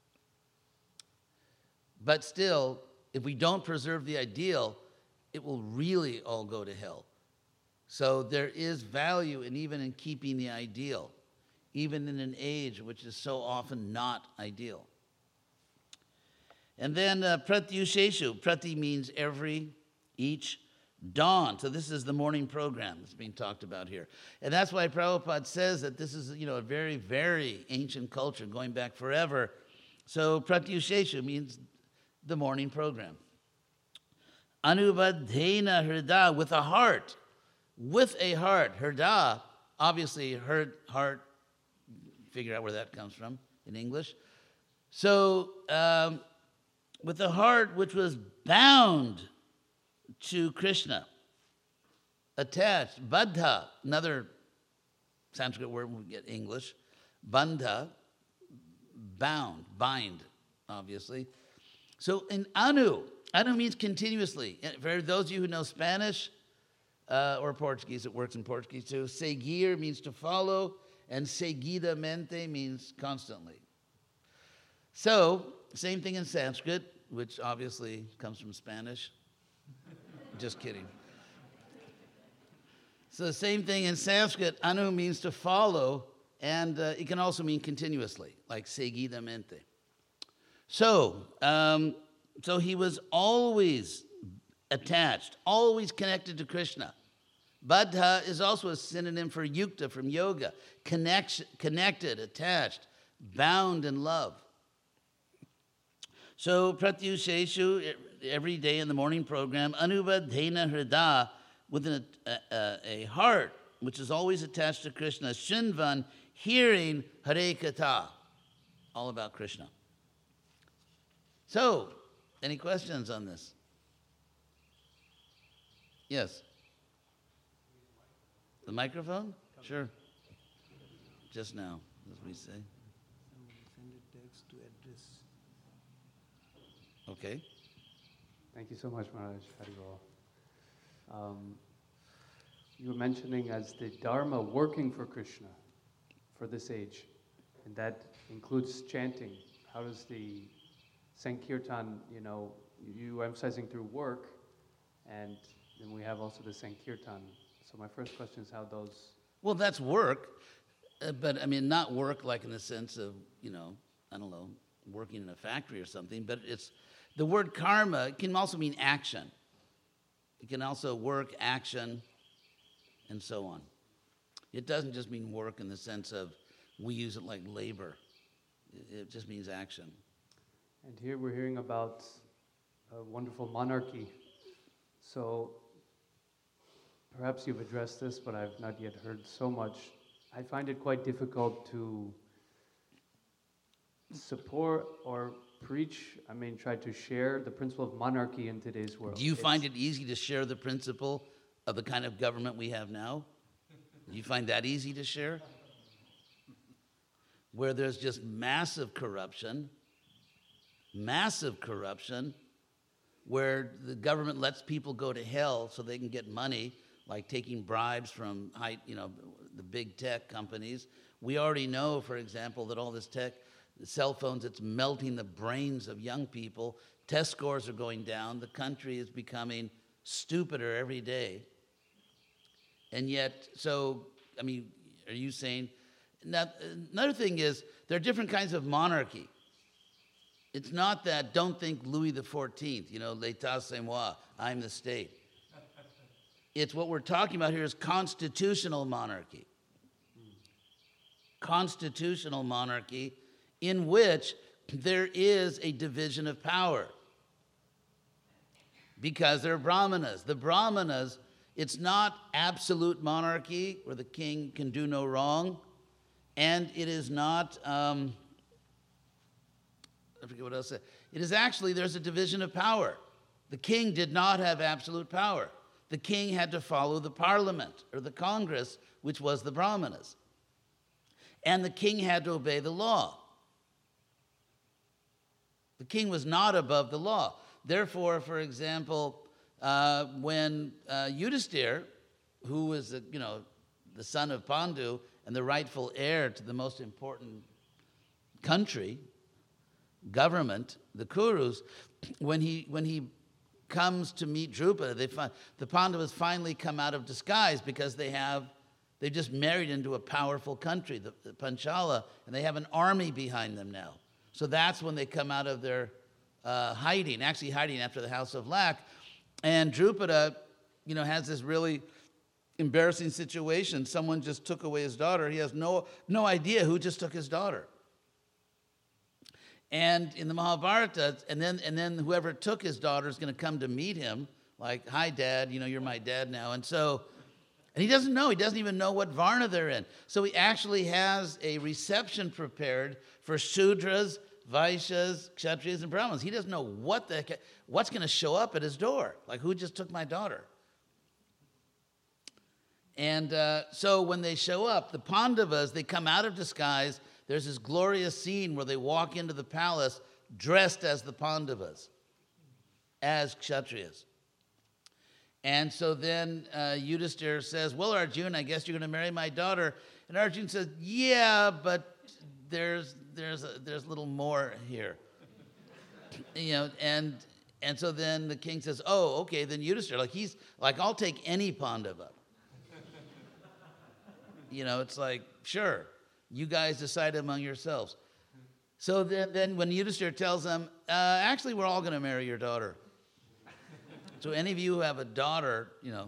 But still, if we don't preserve the ideal, it will really all go to hell. So there is value in even in keeping the ideal, even in an age which is so often not ideal. And then uh, pratyusheshu. Prati means every, each, dawn. So this is the morning program that's being talked about here. And that's why Prabhupada says that this is, you know, a very, very ancient culture going back forever. So pratyusheshu means the morning program. Anubadhena hrida, with a heart. With a heart. Hrida, obviously heart, heart, figure out where that comes from in English. So, um, with a heart which was bound to Krishna, attached, baddha, another Sanskrit word we get English, bandha, bound, bind, obviously. So in anu, anu means continuously. For those of you who know Spanish uh, or Portuguese, it works in Portuguese too. Seguir means to follow, and seguidamente means constantly. So, same thing in Sanskrit, which obviously comes from Spanish. Just kidding. So the same thing in Sanskrit, anu means to follow, and uh, it can also mean continuously, like seguidamente. So, um, so he was always attached, always connected to Krishna. Baddha is also a synonym for yukta from yoga, connection, connected, attached, bound in love. So pratyusheshu, every day in the morning program, anubadhena hrida, with an, a, a, a heart which is always attached to Krishna, shinvan, hearing Hare Katha, all about Krishna. So, any questions on this? Yes. The microphone? Sure. Just now, as we say. Send a text to address. Okay. Thank you so much, Maharaj. Haribol. Um, you were mentioning as the Dharma working for Krishna for this age, and that includes chanting. How does the Sankirtan, you know, you emphasizing through work, and then we have also the Sankirtan. So my first question is how those... Well, that's work, uh, but I mean, not work like in the sense of, you know, I don't know, working in a factory or something, but it's, the word karma can also mean action. It can also work, action, and so on. It doesn't just mean work in the sense of we use it like labor. It, it just means action. And here we're hearing about a wonderful monarchy. So perhaps you've addressed this, but I've not yet heard so much. I find it quite difficult to support or preach, I mean, try to share the principle of monarchy in today's world. Do you it's, find it easy to share the principle of the kind of government we have now? Do you find that easy to share? Where there's just massive corruption, massive corruption, where the government lets people go to hell so they can get money, like taking bribes from high, you know, the big tech companies. We already know, for example, that all this tech, the cell phones, it's melting the brains of young people. Test scores are going down. The country is becoming stupider every day. And yet, so, I mean, are you saying... Now, another thing is, there are different kinds of monarchy. It's not that, don't think Louis the fourteenth, you know, l'état c'est moi, I'm the state. It's what we're talking about here is constitutional monarchy. Constitutional monarchy in which there is a division of power. Because they're brahmanas. The brahmanas, it's not absolute monarchy where the king can do no wrong, and it is not... Um, I forget what else I said. It is actually, there's a division of power. The king did not have absolute power. The king had to follow the parliament, or the Congress, which was the brahmanas. And the king had to obey the law. The king was not above the law. Therefore, for example, uh, when uh, Yudhisthira, who was the, you know, the son of Pandu and the rightful heir to the most important country, government, the Kurus, when he when he comes to meet Drupada, they find, the Pandavas finally come out of disguise because they have they've just married into a powerful country, the, the Panchala, and they have an army behind them now. So that's when they come out of their uh, hiding, actually hiding after the House of Lac, and Drupada, you know, has this really embarrassing situation. Someone just took away his daughter. He has no no idea who just took his daughter. And in the Mahabharata, and then and then whoever took his daughter is going to come to meet him, like, hi, Dad, you know, you're my dad now. And so, and he doesn't know. He doesn't even know what Varna they're in. So he actually has a reception prepared for Shudras, Vaishyas, Kshatriyas, and Brahmins. He doesn't know what the heck, what's going to show up at his door. Like, who just took my daughter? And uh, so when they show up, the Pandavas, they come out of disguise. There's this glorious scene where they walk into the palace dressed as the Pandavas, as Kshatriyas. And so then uh, Yudhisthira says, well, Arjuna, I guess you're going to marry my daughter. And Arjuna says, yeah, but there's there's a, there's a little more here. You know, and and so then the king says, oh, okay, then Yudhisthira, like he's like, I'll take any Pandava. You know, it's like, sure. You guys decide among yourselves. So then, then when Yudhisthira tells them, uh, actually, we're all going to marry your daughter. So any of you who have a daughter, you know,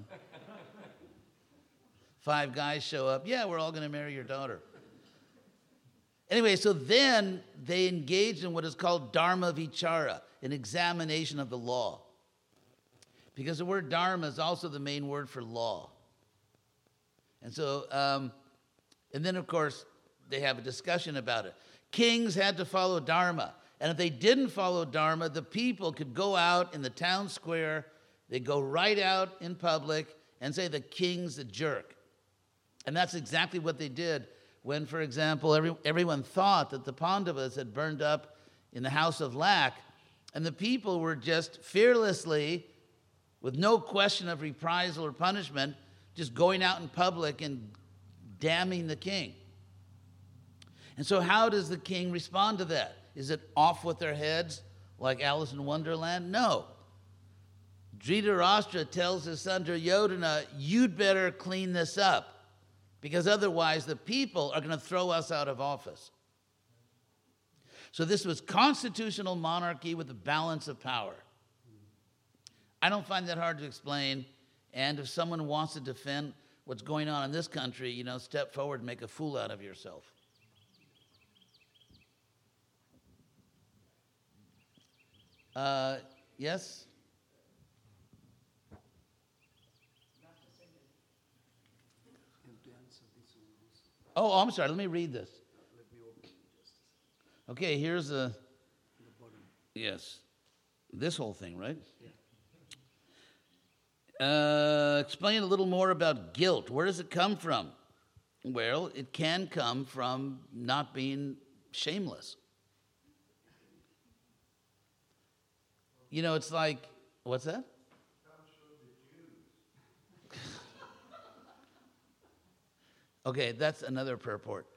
five guys show up, yeah, we're all going to marry your daughter. Anyway, so then they engaged in what is called dharma vichara, an examination of the law. Because the word dharma is also the main word for law. And so, um, and then of course, they have a discussion about it. Kings had to follow dharma. And if they didn't follow dharma, the people could go out in the town square, they'd go right out in public and say the king's a jerk. And that's exactly what they did when, for example, every, everyone thought that the Pandavas had burned up in the house of Lak, and the people were just fearlessly, with no question of reprisal or punishment, just going out in public and damning the king. And so how does the king respond to that? Is it off with their heads like Alice in Wonderland? No. Dhritarashtra tells his son Duryodhana, you'd better clean this up, because otherwise the people are going to throw us out of office. So this was constitutional monarchy with a balance of power. I don't find that hard to explain, and if someone wants to defend what's going on in this country, you know, step forward and make a fool out of yourself. Uh, yes? Oh, I'm sorry. Let me read this. Okay, here's a... Yes. This whole thing, right? Uh, explain a little more about guilt. Where does it come from? Well, it can come from not being shameless. You know, it's like, what's that? Okay, that's another purport.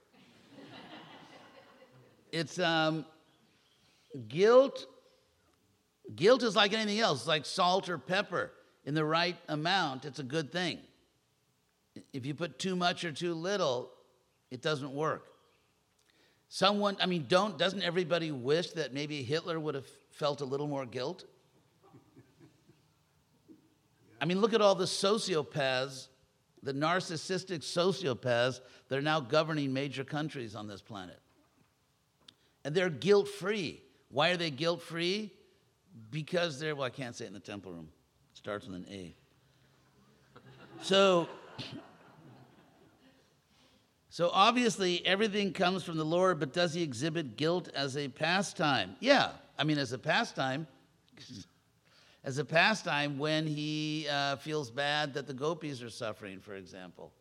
It's um, guilt. Guilt is like anything else. It's like salt or pepper. In the right amount, it's a good thing. If you put too much or too little, it doesn't work. Someone, I mean, don't, doesn't everybody wish that maybe Hitler would have felt a little more guilt? I mean, look at all the sociopaths, the narcissistic sociopaths that are now governing major countries on this planet. And they're guilt-free. Why are they guilt-free? Because they're, well, I can't say it in the temple room. It starts with an A. So, so obviously everything comes from the Lord, but does he exhibit guilt as a pastime? Yeah, I mean, as a pastime, as a pastime when he uh, feels bad that the gopis are suffering, for example.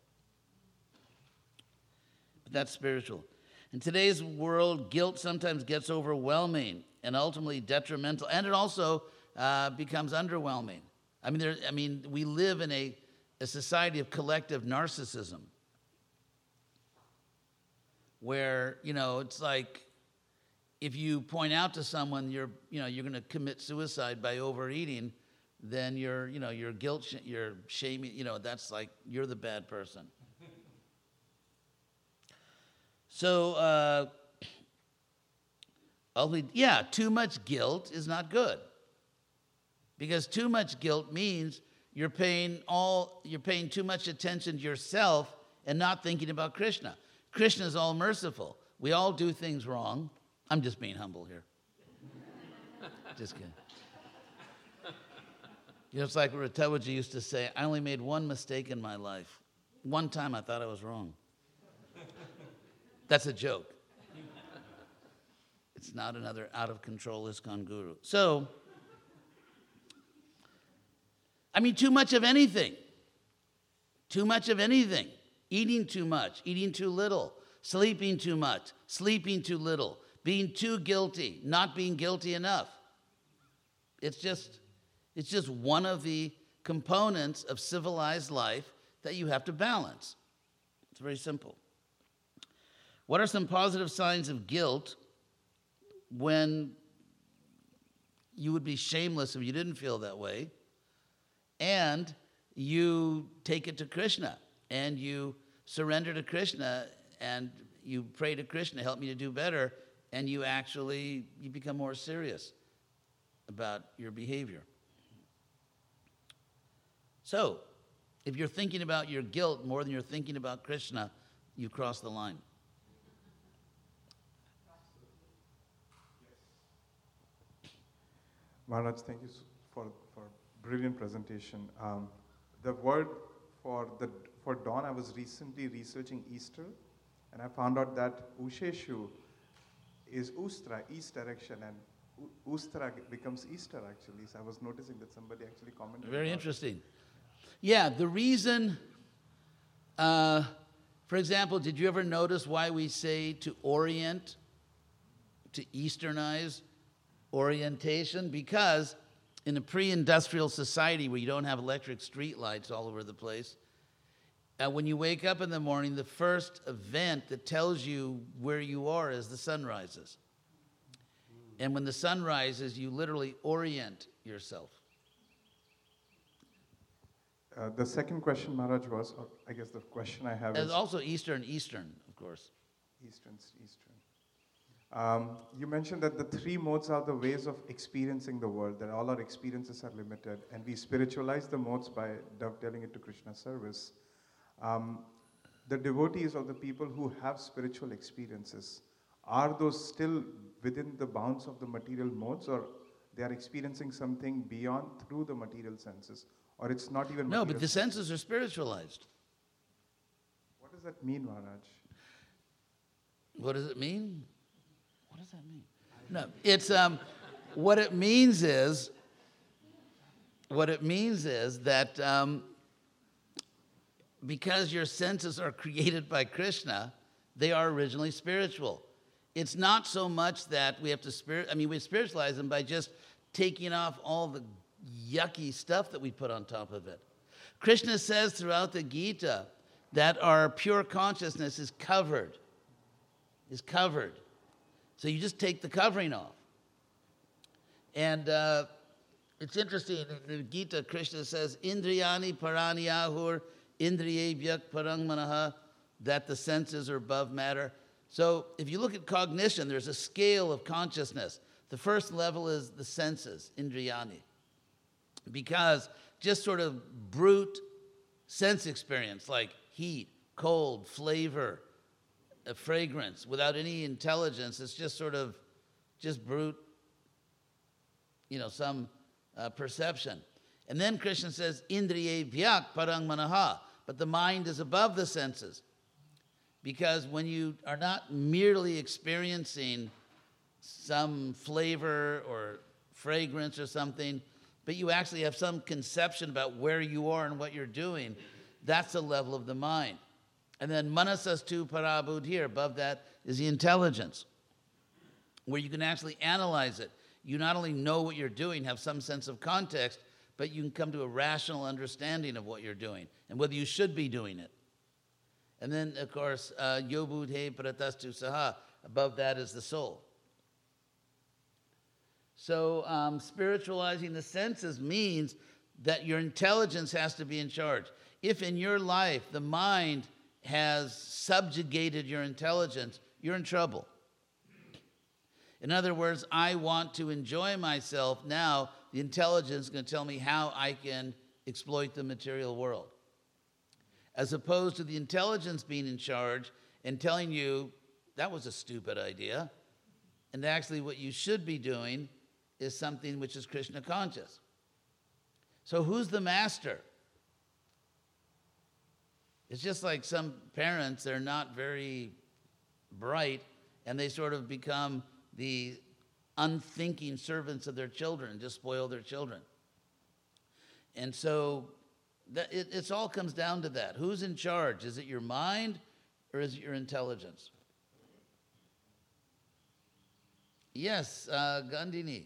But that's spiritual. In today's world, guilt sometimes gets overwhelming and ultimately detrimental, and it also uh, becomes underwhelming. I mean, there, I mean, we live in a, a society of collective narcissism, where, you know, it's like if you point out to someone you're, you know, you're going to commit suicide by overeating, then you're, you know, you're guilt, sh- you're shaming, you know, that's like you're the bad person. So, uh, ultimately, yeah, too much guilt is not good, because too much guilt means you're paying all, you're paying too much attention to yourself and not thinking about Krishna. Krishna is all merciful. We all do things wrong. I'm just being humble here. Just kidding. You know, it's like Ratawaji used to say, I only made one mistake in my life. One time I thought I was wrong. That's a joke. It's not another out-of-control ISKCON guru. So, I mean, too much of anything. Too much of anything. Eating too much, eating too little, sleeping too much, sleeping too little, being too guilty, not being guilty enough. It's just, it's just one of the components of civilized life that you have to balance. It's very simple. What are some positive signs of guilt when you would be shameless if you didn't feel that way, and you take it to Krishna, and you surrender to Krishna, and you pray to Krishna, help me to do better, and you actually, you become more serious about your behavior. So, if you're thinking about your guilt more than you're thinking about Krishna, you cross the line. Maharaj, thank you s- for for brilliant presentation. Um, the word for the for dawn, I was recently researching Easter, and I found out that Usheshu is Ustra, east direction, and U- Ustra g- becomes Easter actually. So I was noticing that somebody actually commented. Very about it. interesting. Yeah, the reason, uh, for example, did you ever notice why we say to orient, to easternize orientation? Because in a pre-industrial society where you don't have electric street lights all over the place, uh, when you wake up in the morning, the first event that tells you where you are is the sun rises. And when the sun rises, you literally orient yourself. Uh, the second question, Maharaj, was, or I guess the question I have And is also Eastern, Eastern, of course. Eastern, Eastern. Um, you mentioned that the three modes are the ways of experiencing the world, that all our experiences are limited, and we spiritualize the modes by dovetailing it to Krishna service. Um, the devotees or the people who have spiritual experiences, are those still within the bounds of the material modes, or they are experiencing something beyond through the material senses, or it's not even No, but material the senses are spiritualized. What does that mean, Maharaj? What does it mean? What does that mean? No, it's um, what it means is, what it means is that um, because your senses are created by Krishna, they are originally spiritual. It's not so much that we have to spirit. I mean, we spiritualize them by just taking off all the yucky stuff that we put on top of it. Krishna says throughout the Gita that our pure consciousness is covered, is covered. So you just take the covering off. And uh, it's interesting, in the Gita, Krishna says, Indriyani parani ahur, indriyebhyak parang manaha, that the senses are above matter. So if you look at cognition, there's a scale of consciousness. The first level is the senses, indriyani. Because just sort of brute sense experience, like heat, cold, flavor, a fragrance, without any intelligence, it's just sort of, just brute, you know, some uh, perception. And then Krishna says, Indriye bhyak parang manaha, but the mind is above the senses. Because when you are not merely experiencing some flavor or fragrance or something, but you actually have some conception about where you are and what you're doing, that's the level of the mind. And then manasastu parabudhir, above that is the intelligence, where you can actually analyze it. You not only know what you're doing, have some sense of context, but you can come to a rational understanding of what you're doing and whether you should be doing it. And then, of course, uh, yobudhe pratastu saha, above that is the soul. So um, spiritualizing the senses means that your intelligence has to be in charge. If in your life the mind has subjugated your intelligence, you're in trouble. In other words, I want to enjoy myself. Now the intelligence is going to tell me how I can exploit the material world. As opposed to the intelligence being in charge and telling you, that was a stupid idea. And actually what you should be doing is something which is Krishna conscious. So who's the master? It's just like some parents, they're not very bright, and they sort of become the unthinking servants of their children, just spoil their children. And so that it it's all comes down to that. Who's in charge? Is it your mind or is it your intelligence? Yes, uh, Gandhini.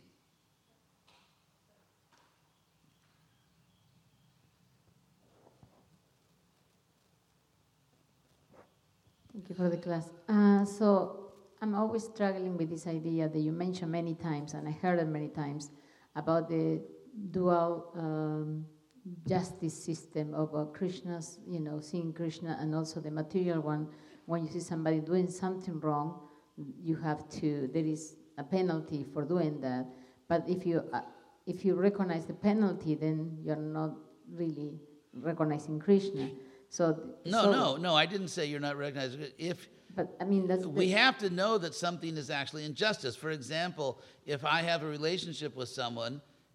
Thank you for the class. Uh, so I'm always struggling with this idea that you mentioned many times, and I heard it many times, about the dual um, justice system of uh, Krishna's, you know, seeing Krishna, and also the material one. When you see somebody doing something wrong, you have to, there is a penalty for doing that. But if you, uh, if you recognize the penalty, then you're not really recognizing Krishna. So No, so, no, no, I didn't say you're not recognizing it. If But I mean, that's we the, have to know that something is actually injustice. For example, if I have a relationship with someone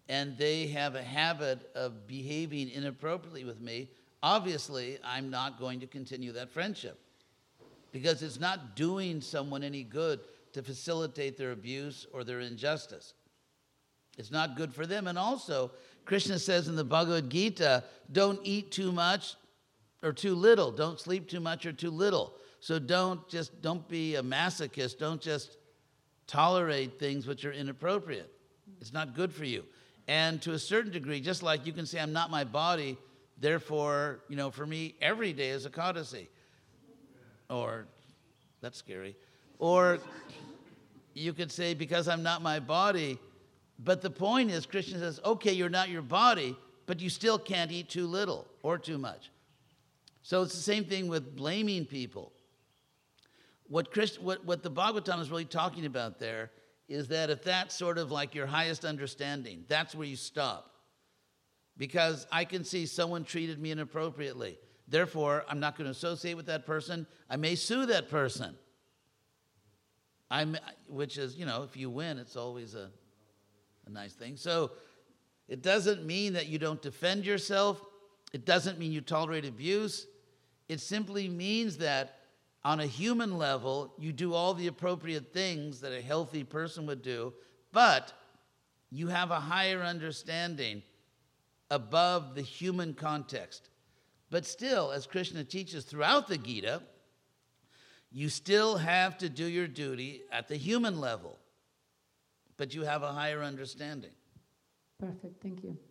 and they have a habit of behaving inappropriately with me, obviously I'm not going to continue that friendship, because it's not doing someone any good to facilitate their abuse or their injustice. It's not good for them. And also, Krishna says in the Bhagavad Gita, don't eat too much or too little. Don't sleep too much or too little. So don't just, don't be a masochist. Don't just tolerate things which are inappropriate. It's not good for you. And to a certain degree, just like you can say, I'm not my body, therefore, you know, for me, every day is a Ekadasi. Or, that's scary. Or you could say, because I'm not my body, but the point is, Krishna says, okay, you're not your body, but you still can't eat too little or too much. So it's the same thing with blaming people. What, Christ, what, what the Bhagavatam is really talking about there is that if that's sort of like your highest understanding, that's where you stop. Because I can see someone treated me inappropriately. Therefore, I'm not going to associate with that person. I may sue that person. I'm, which is, you know, if you win, it's always a, a nice thing. So it doesn't mean that you don't defend yourself. It doesn't mean you tolerate abuse. It simply means that on a human level, you do all the appropriate things that a healthy person would do, but you have a higher understanding above the human context. But still, as Krishna teaches throughout the Gita, you still have to do your duty at the human level, but you have a higher understanding. Perfect, thank you.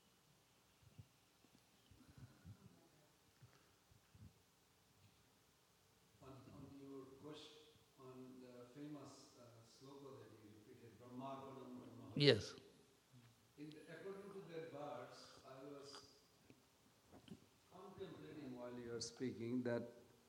On, on your question, on the famous uh, sloka that you repeated, Brahmarpanam Brahma. Yes. In the, according to that verse, I was contemplating while you were speaking that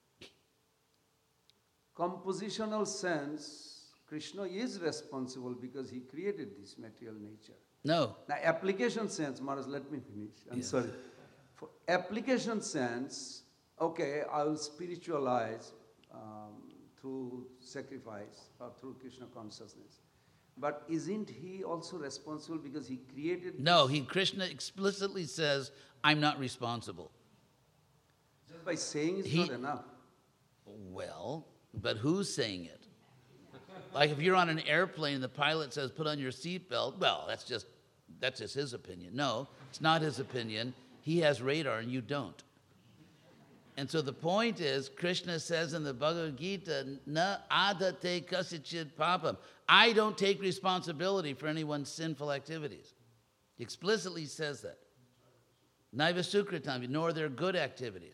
compositional sense, Krishna is responsible because he created this material nature. No. Now, application sense, Maharaj, let me finish. I'm Yes. sorry. For application sense, okay, I will spiritualize um, through sacrifice or through Krishna consciousness. But isn't he also responsible because he created? No, this? he Krishna explicitly says, I'm not responsible. Just by saying it's He- not enough. Well, but who's saying it? Like if you're on an airplane and the pilot says, put on your seatbelt, well, that's just, that's just his opinion. No, it's not his opinion. He has radar and you don't. And so the point is, Krishna says in the Bhagavad Gita, na adate kasichid papam. I don't take responsibility for anyone's sinful activities. He explicitly says that. Naiva sukritam, nor their good activities.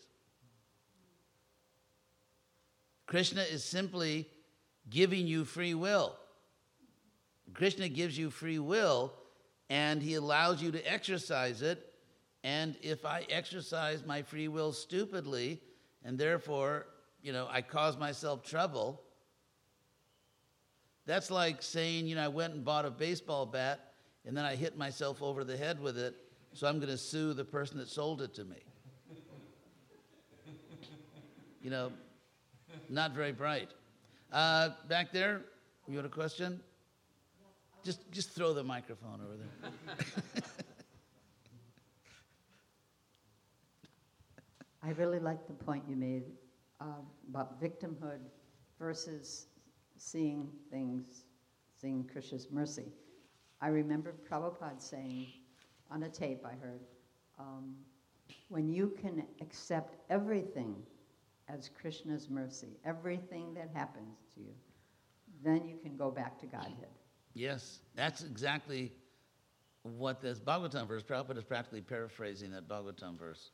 Krishna is simply giving you free will. Krishna gives you free will, and he allows you to exercise it. And if I exercise my free will stupidly, and therefore, you know, I cause myself trouble, that's like saying, you know, I went and bought a baseball bat, and then I hit myself over the head with it, so I'm going to sue the person that sold it to me. You know, not very bright. Uh, back there, you had a question? Just, just throw the microphone over there. I really like the point you made uh, about victimhood versus seeing things, seeing Krishna's mercy. I remember Prabhupada saying on a tape I heard, um, when you can accept everything as Krishna's mercy, everything that happens to you, then you can go back to Godhead. Yes, that's exactly what this Bhagavatam verse, Prabhupada is practically paraphrasing that Bhagavatam verse.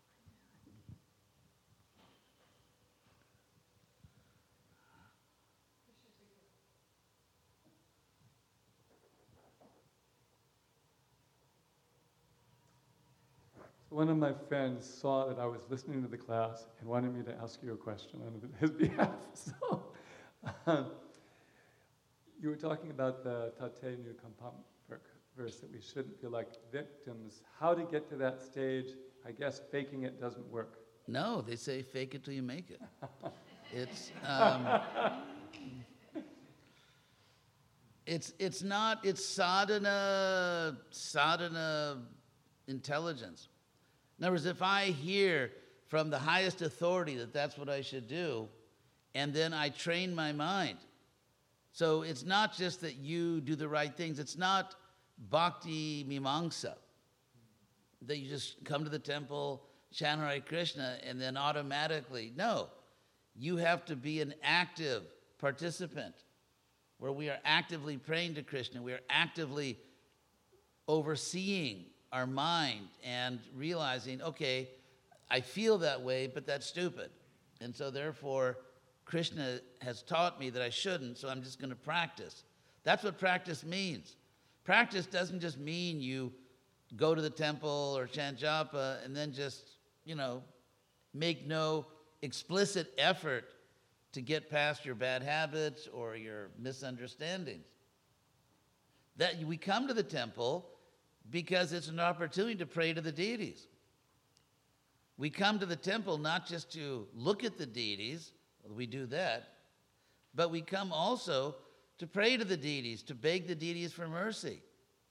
One of my friends saw that I was listening to the class and wanted me to ask you a question on his behalf. So, um, you were talking about the Tate Nu Kampam verse that we shouldn't feel like victims. How to get to that stage? I guess faking it doesn't work. No, they say fake it till you make it. It's um, It's, it's not, it's sadhana, sadhana intelligence. In other words, if I hear from the highest authority that that's what I should do, and then I train my mind. So it's not just that you do the right things. It's not bhakti mimamsa, that you just come to the temple, chant Hare Krishna, and then automatically. No, you have to be an active participant, where we are actively praying to Krishna. We are actively overseeing our mind and realizing, okay, I feel that way, but that's stupid. And so therefore, Krishna has taught me that I shouldn't, so I'm just going to practice. That's what practice means. Practice doesn't just mean you go to the temple or chant japa and then just, you know, make no explicit effort to get past your bad habits or your misunderstandings. That we come to the temple because it's an opportunity to pray to the deities. We come to the temple not just to look at the deities, we do that, but we come also to pray to the deities, to beg the deities for mercy,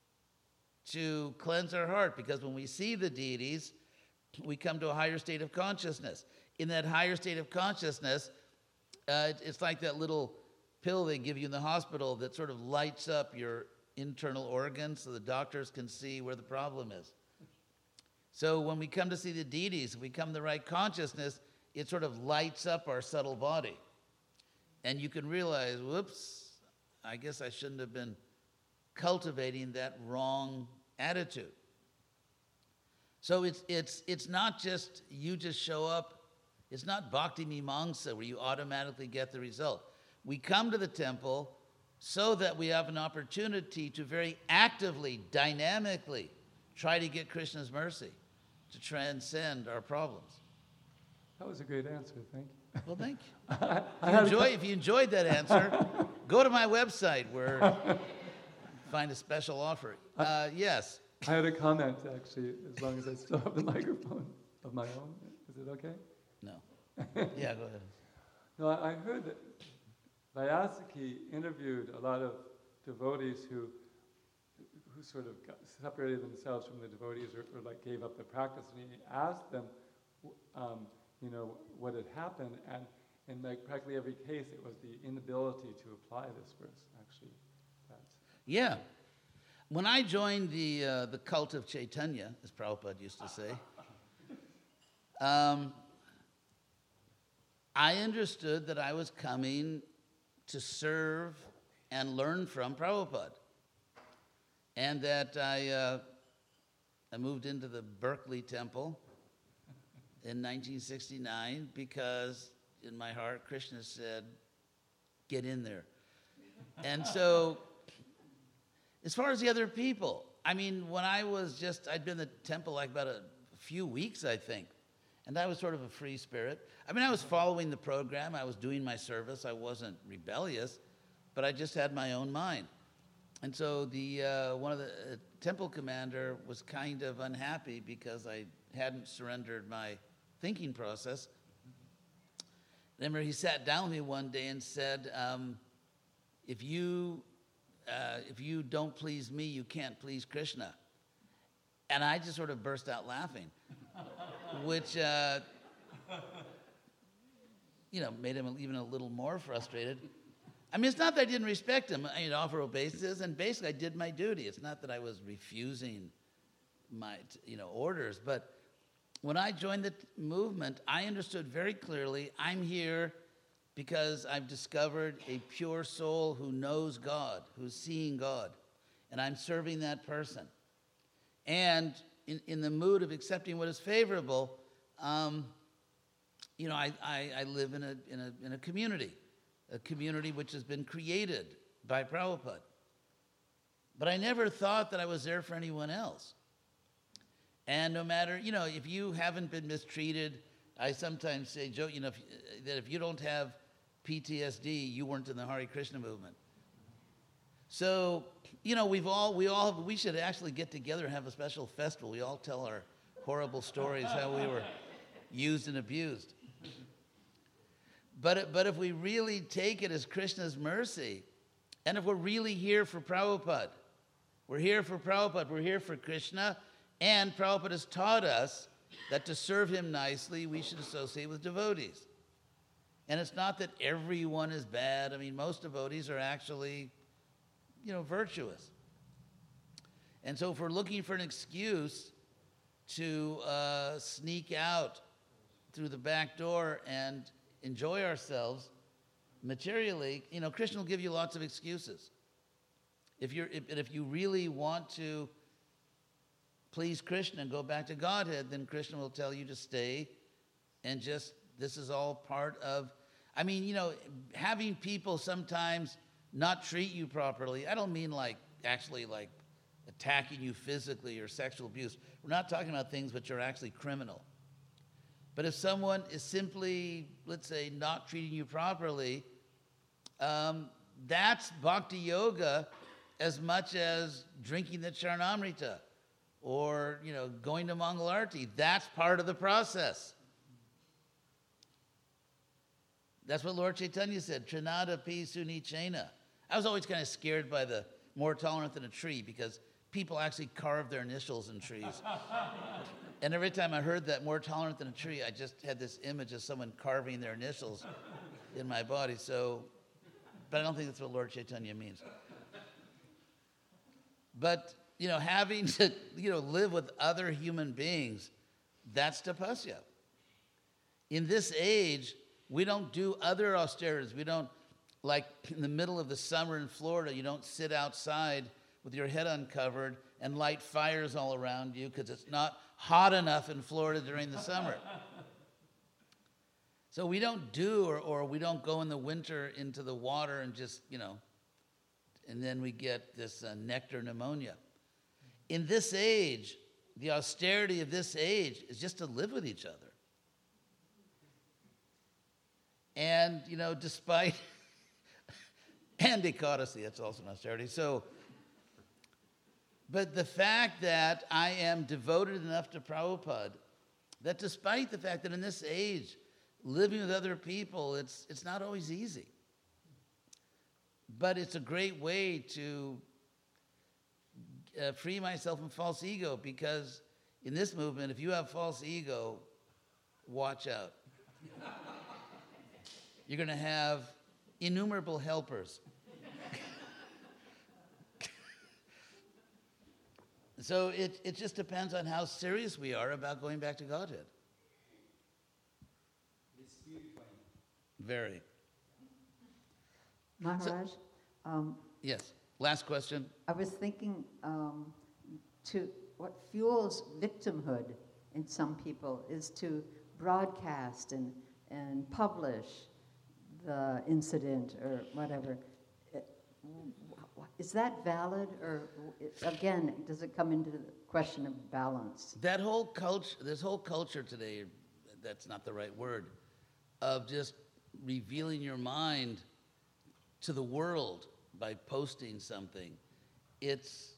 to cleanse our heart, because when we see the deities, we come to a higher state of consciousness. In that higher state of consciousness, uh, it's like that little pill they give you in the hospital that sort of lights up your internal organs so the doctors can see where the problem is. So when we come to see the deities, if we come to the right consciousness, it sort of lights up our subtle body. And you can realize, whoops, I guess I shouldn't have been cultivating that wrong attitude. So it's, it's, it's not just you just show up. It's not bhakti mimamsa where you automatically get the result. We come to the temple so that we have an opportunity to very actively, dynamically try to get Krishna's mercy, to transcend our problems. That was a great answer, thank you. Well, thank you. If you, enjoy, if you enjoyed that answer, go to my website where find a special offer. Uh, yes. I had a comment, actually, as long as I still have the microphone of my own. Is it okay? No. Yeah, go ahead. No, I I heard that Vyasaki interviewed a lot of devotees who who sort of got separated themselves from the devotees or, or like gave up the practice, and he asked them, um, you know, what had happened, and in like practically every case, it was the inability to apply this verse. Actually, that's Yeah. When I joined the uh, the cult of Chaitanya, as Prabhupada used to say, um, I understood that I was coming to serve and learn from Prabhupada. And that I, uh, I moved into the Berkeley Temple in nineteen sixty-nine because in my heart, Krishna said, get in there. And so, as far as the other people, I mean, when I was just, I'd been in the temple like about a few weeks, I think. And I was sort of a free spirit. I mean, I was following the program. I was doing my service. I wasn't rebellious, but I just had my own mind. And so the uh, one of the uh, temple commander was kind of unhappy because I hadn't surrendered my thinking process. Remember, he sat down with me one day and said, um, if you uh, if you don't please me, you can't please Krishna. And I just sort of burst out laughing, which, uh, you know, made him even a little more frustrated. I mean, it's not that I didn't respect him. I mean, offer obeisances, and basically I did my duty. It's not that I was refusing my, you know, orders. But when I joined the movement, I understood very clearly I'm here because I've discovered a pure soul who knows God, who's seeing God, and I'm serving that person. And in, in the mood of accepting what is favorable, um, you know, I, I, I live in a, in a in a community, a community which has been created by Prabhupada. But I never thought that I was there for anyone else. And no matter, you know, if you haven't been mistreated, I sometimes say, Joe, you know, if, that if you don't have P T S D, you weren't in the Hare Krishna movement. So, you know, we've all, we all, we should actually get together and have a special festival. We all tell our horrible stories, how we were used and abused. But, but if we really take it as Krishna's mercy, And if we're really here for Prabhupada, we're here for Prabhupada, we're here for Krishna, and Prabhupada has taught us that to serve him nicely, we should associate with devotees. And it's not that everyone is bad. I mean, most devotees are actually, you know, virtuous. And so if we're looking for an excuse to uh, sneak out through the back door and enjoy ourselves materially, you know, Krishna will give you lots of excuses. If you're, if, if you really want to please Krishna and go back to Godhead, then Krishna will tell you to stay and just, this is all part of, I mean, you know, having people sometimes not treat you properly, I don't mean like, actually like attacking you physically or sexual abuse. We're not talking about things which are actually criminal. But if someone is simply, let's say, not treating you properly, um, that's bhakti yoga as much as drinking the Charnamrita or, you know, going to Mangalarti. That's part of the process. That's what Lord Chaitanya said, Trinada pi sunichena. I was always kind of scared by the more tolerant than a tree because people actually carve their initials in trees. And every time I heard that, more tolerant than a tree, I just had this image of someone carving their initials in my body. So, but I don't think that's what Lord Chaitanya means. But, you know, having to, you know, live with other human beings, that's tapasya. In this age, we don't do other austerities. We don't, like in the middle of the summer in Florida, you don't sit outside with your head uncovered and light fires all around you because it's not hot enough in Florida during the summer. So we don't do, or, or we don't go in the winter into the water and just, you know, and then we get this uh, nectar pneumonia. In this age, the austerity of this age is just to live with each other. And, you know, despite, and Ekadasi, that's also an austerity. So, but the fact that I am devoted enough to Prabhupada, that despite the fact that in this age, living with other people, it's, it's not always easy. But it's a great way to uh, free myself from false ego, because in this movement, if you have false ego, watch out. You're going to have innumerable helpers. So it, it just depends on how serious we are about going back to Godhead. It's purifying. Very. Maharaj, um, Yes. Last question. I was thinking um, to what fuels victimhood in some people is to broadcast and, and publish the incident or whatever. Is that valid, or again, does it come into the question of balance? That whole culture, this whole culture today, that's not the right word, of just revealing your mind to the world by posting something. It's,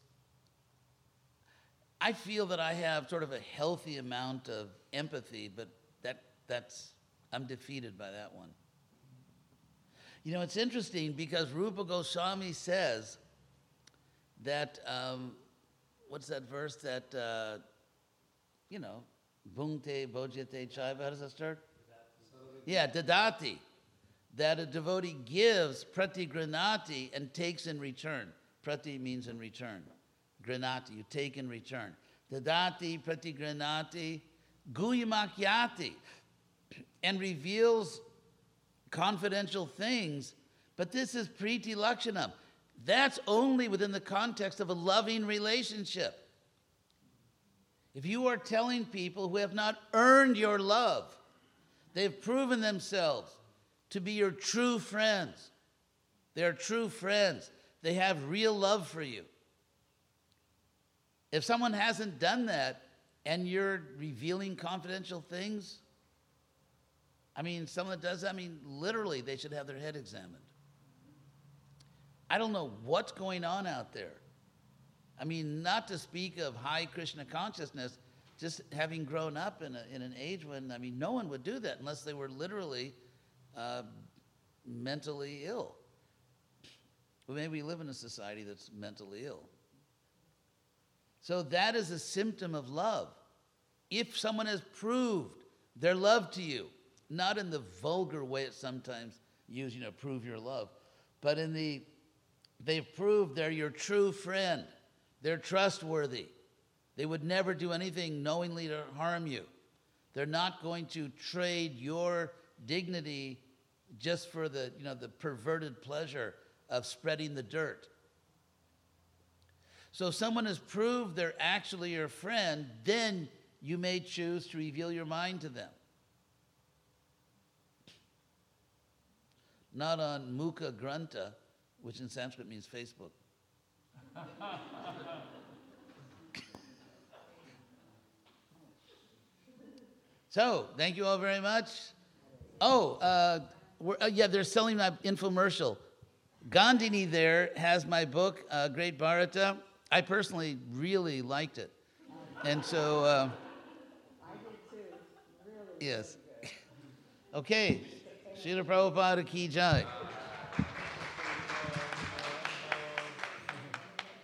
I feel that I have sort of a healthy amount of empathy, but that that's, I'm defeated by that one. You know, it's interesting because Rupa Goswami says that, um, what's that verse that, uh, you know, Bhungte Bhojyate Chaiva, how does that start? Yeah, Dadati. That a devotee gives prati granati and takes in return. Prati means in return. Granati, you take in return. Dadati prati granati guyamakyati, and reveals confidential things, but this is priti lakshanam. That's only within the context of a loving relationship. If you are telling people who have not earned your love, they've proven themselves to be your true friends. They're true friends. They have real love for you. If someone hasn't done that and you're revealing confidential things, I mean, someone that does that, I mean, literally, they should have their head examined. I don't know what's going on out there. I mean, not to speak of high Krishna consciousness, just having grown up in, a, in an age when, I mean, no one would do that unless they were literally uh, mentally ill. But maybe we live in a society that's mentally ill. So that is a symptom of love. If someone has proved their love to you, not in the vulgar way it's sometimes used, you know, prove your love, but in the, they've proved they're your true friend. They're trustworthy. They would never do anything knowingly to harm you. They're not going to trade your dignity just for the, you know, the perverted pleasure of spreading the dirt. So if someone has proved they're actually your friend, then you may choose to reveal your mind to them. Not on Mukha Granta, which in Sanskrit means Facebook. So, thank you all very much. Oh, uh, we're, uh, yeah, they're selling my infomercial. Gandhini there has my book, uh, Great Bharata. I personally really liked it. And so, uh, I did too. Really. yes. Okay. Srila Prabhupada ki jai.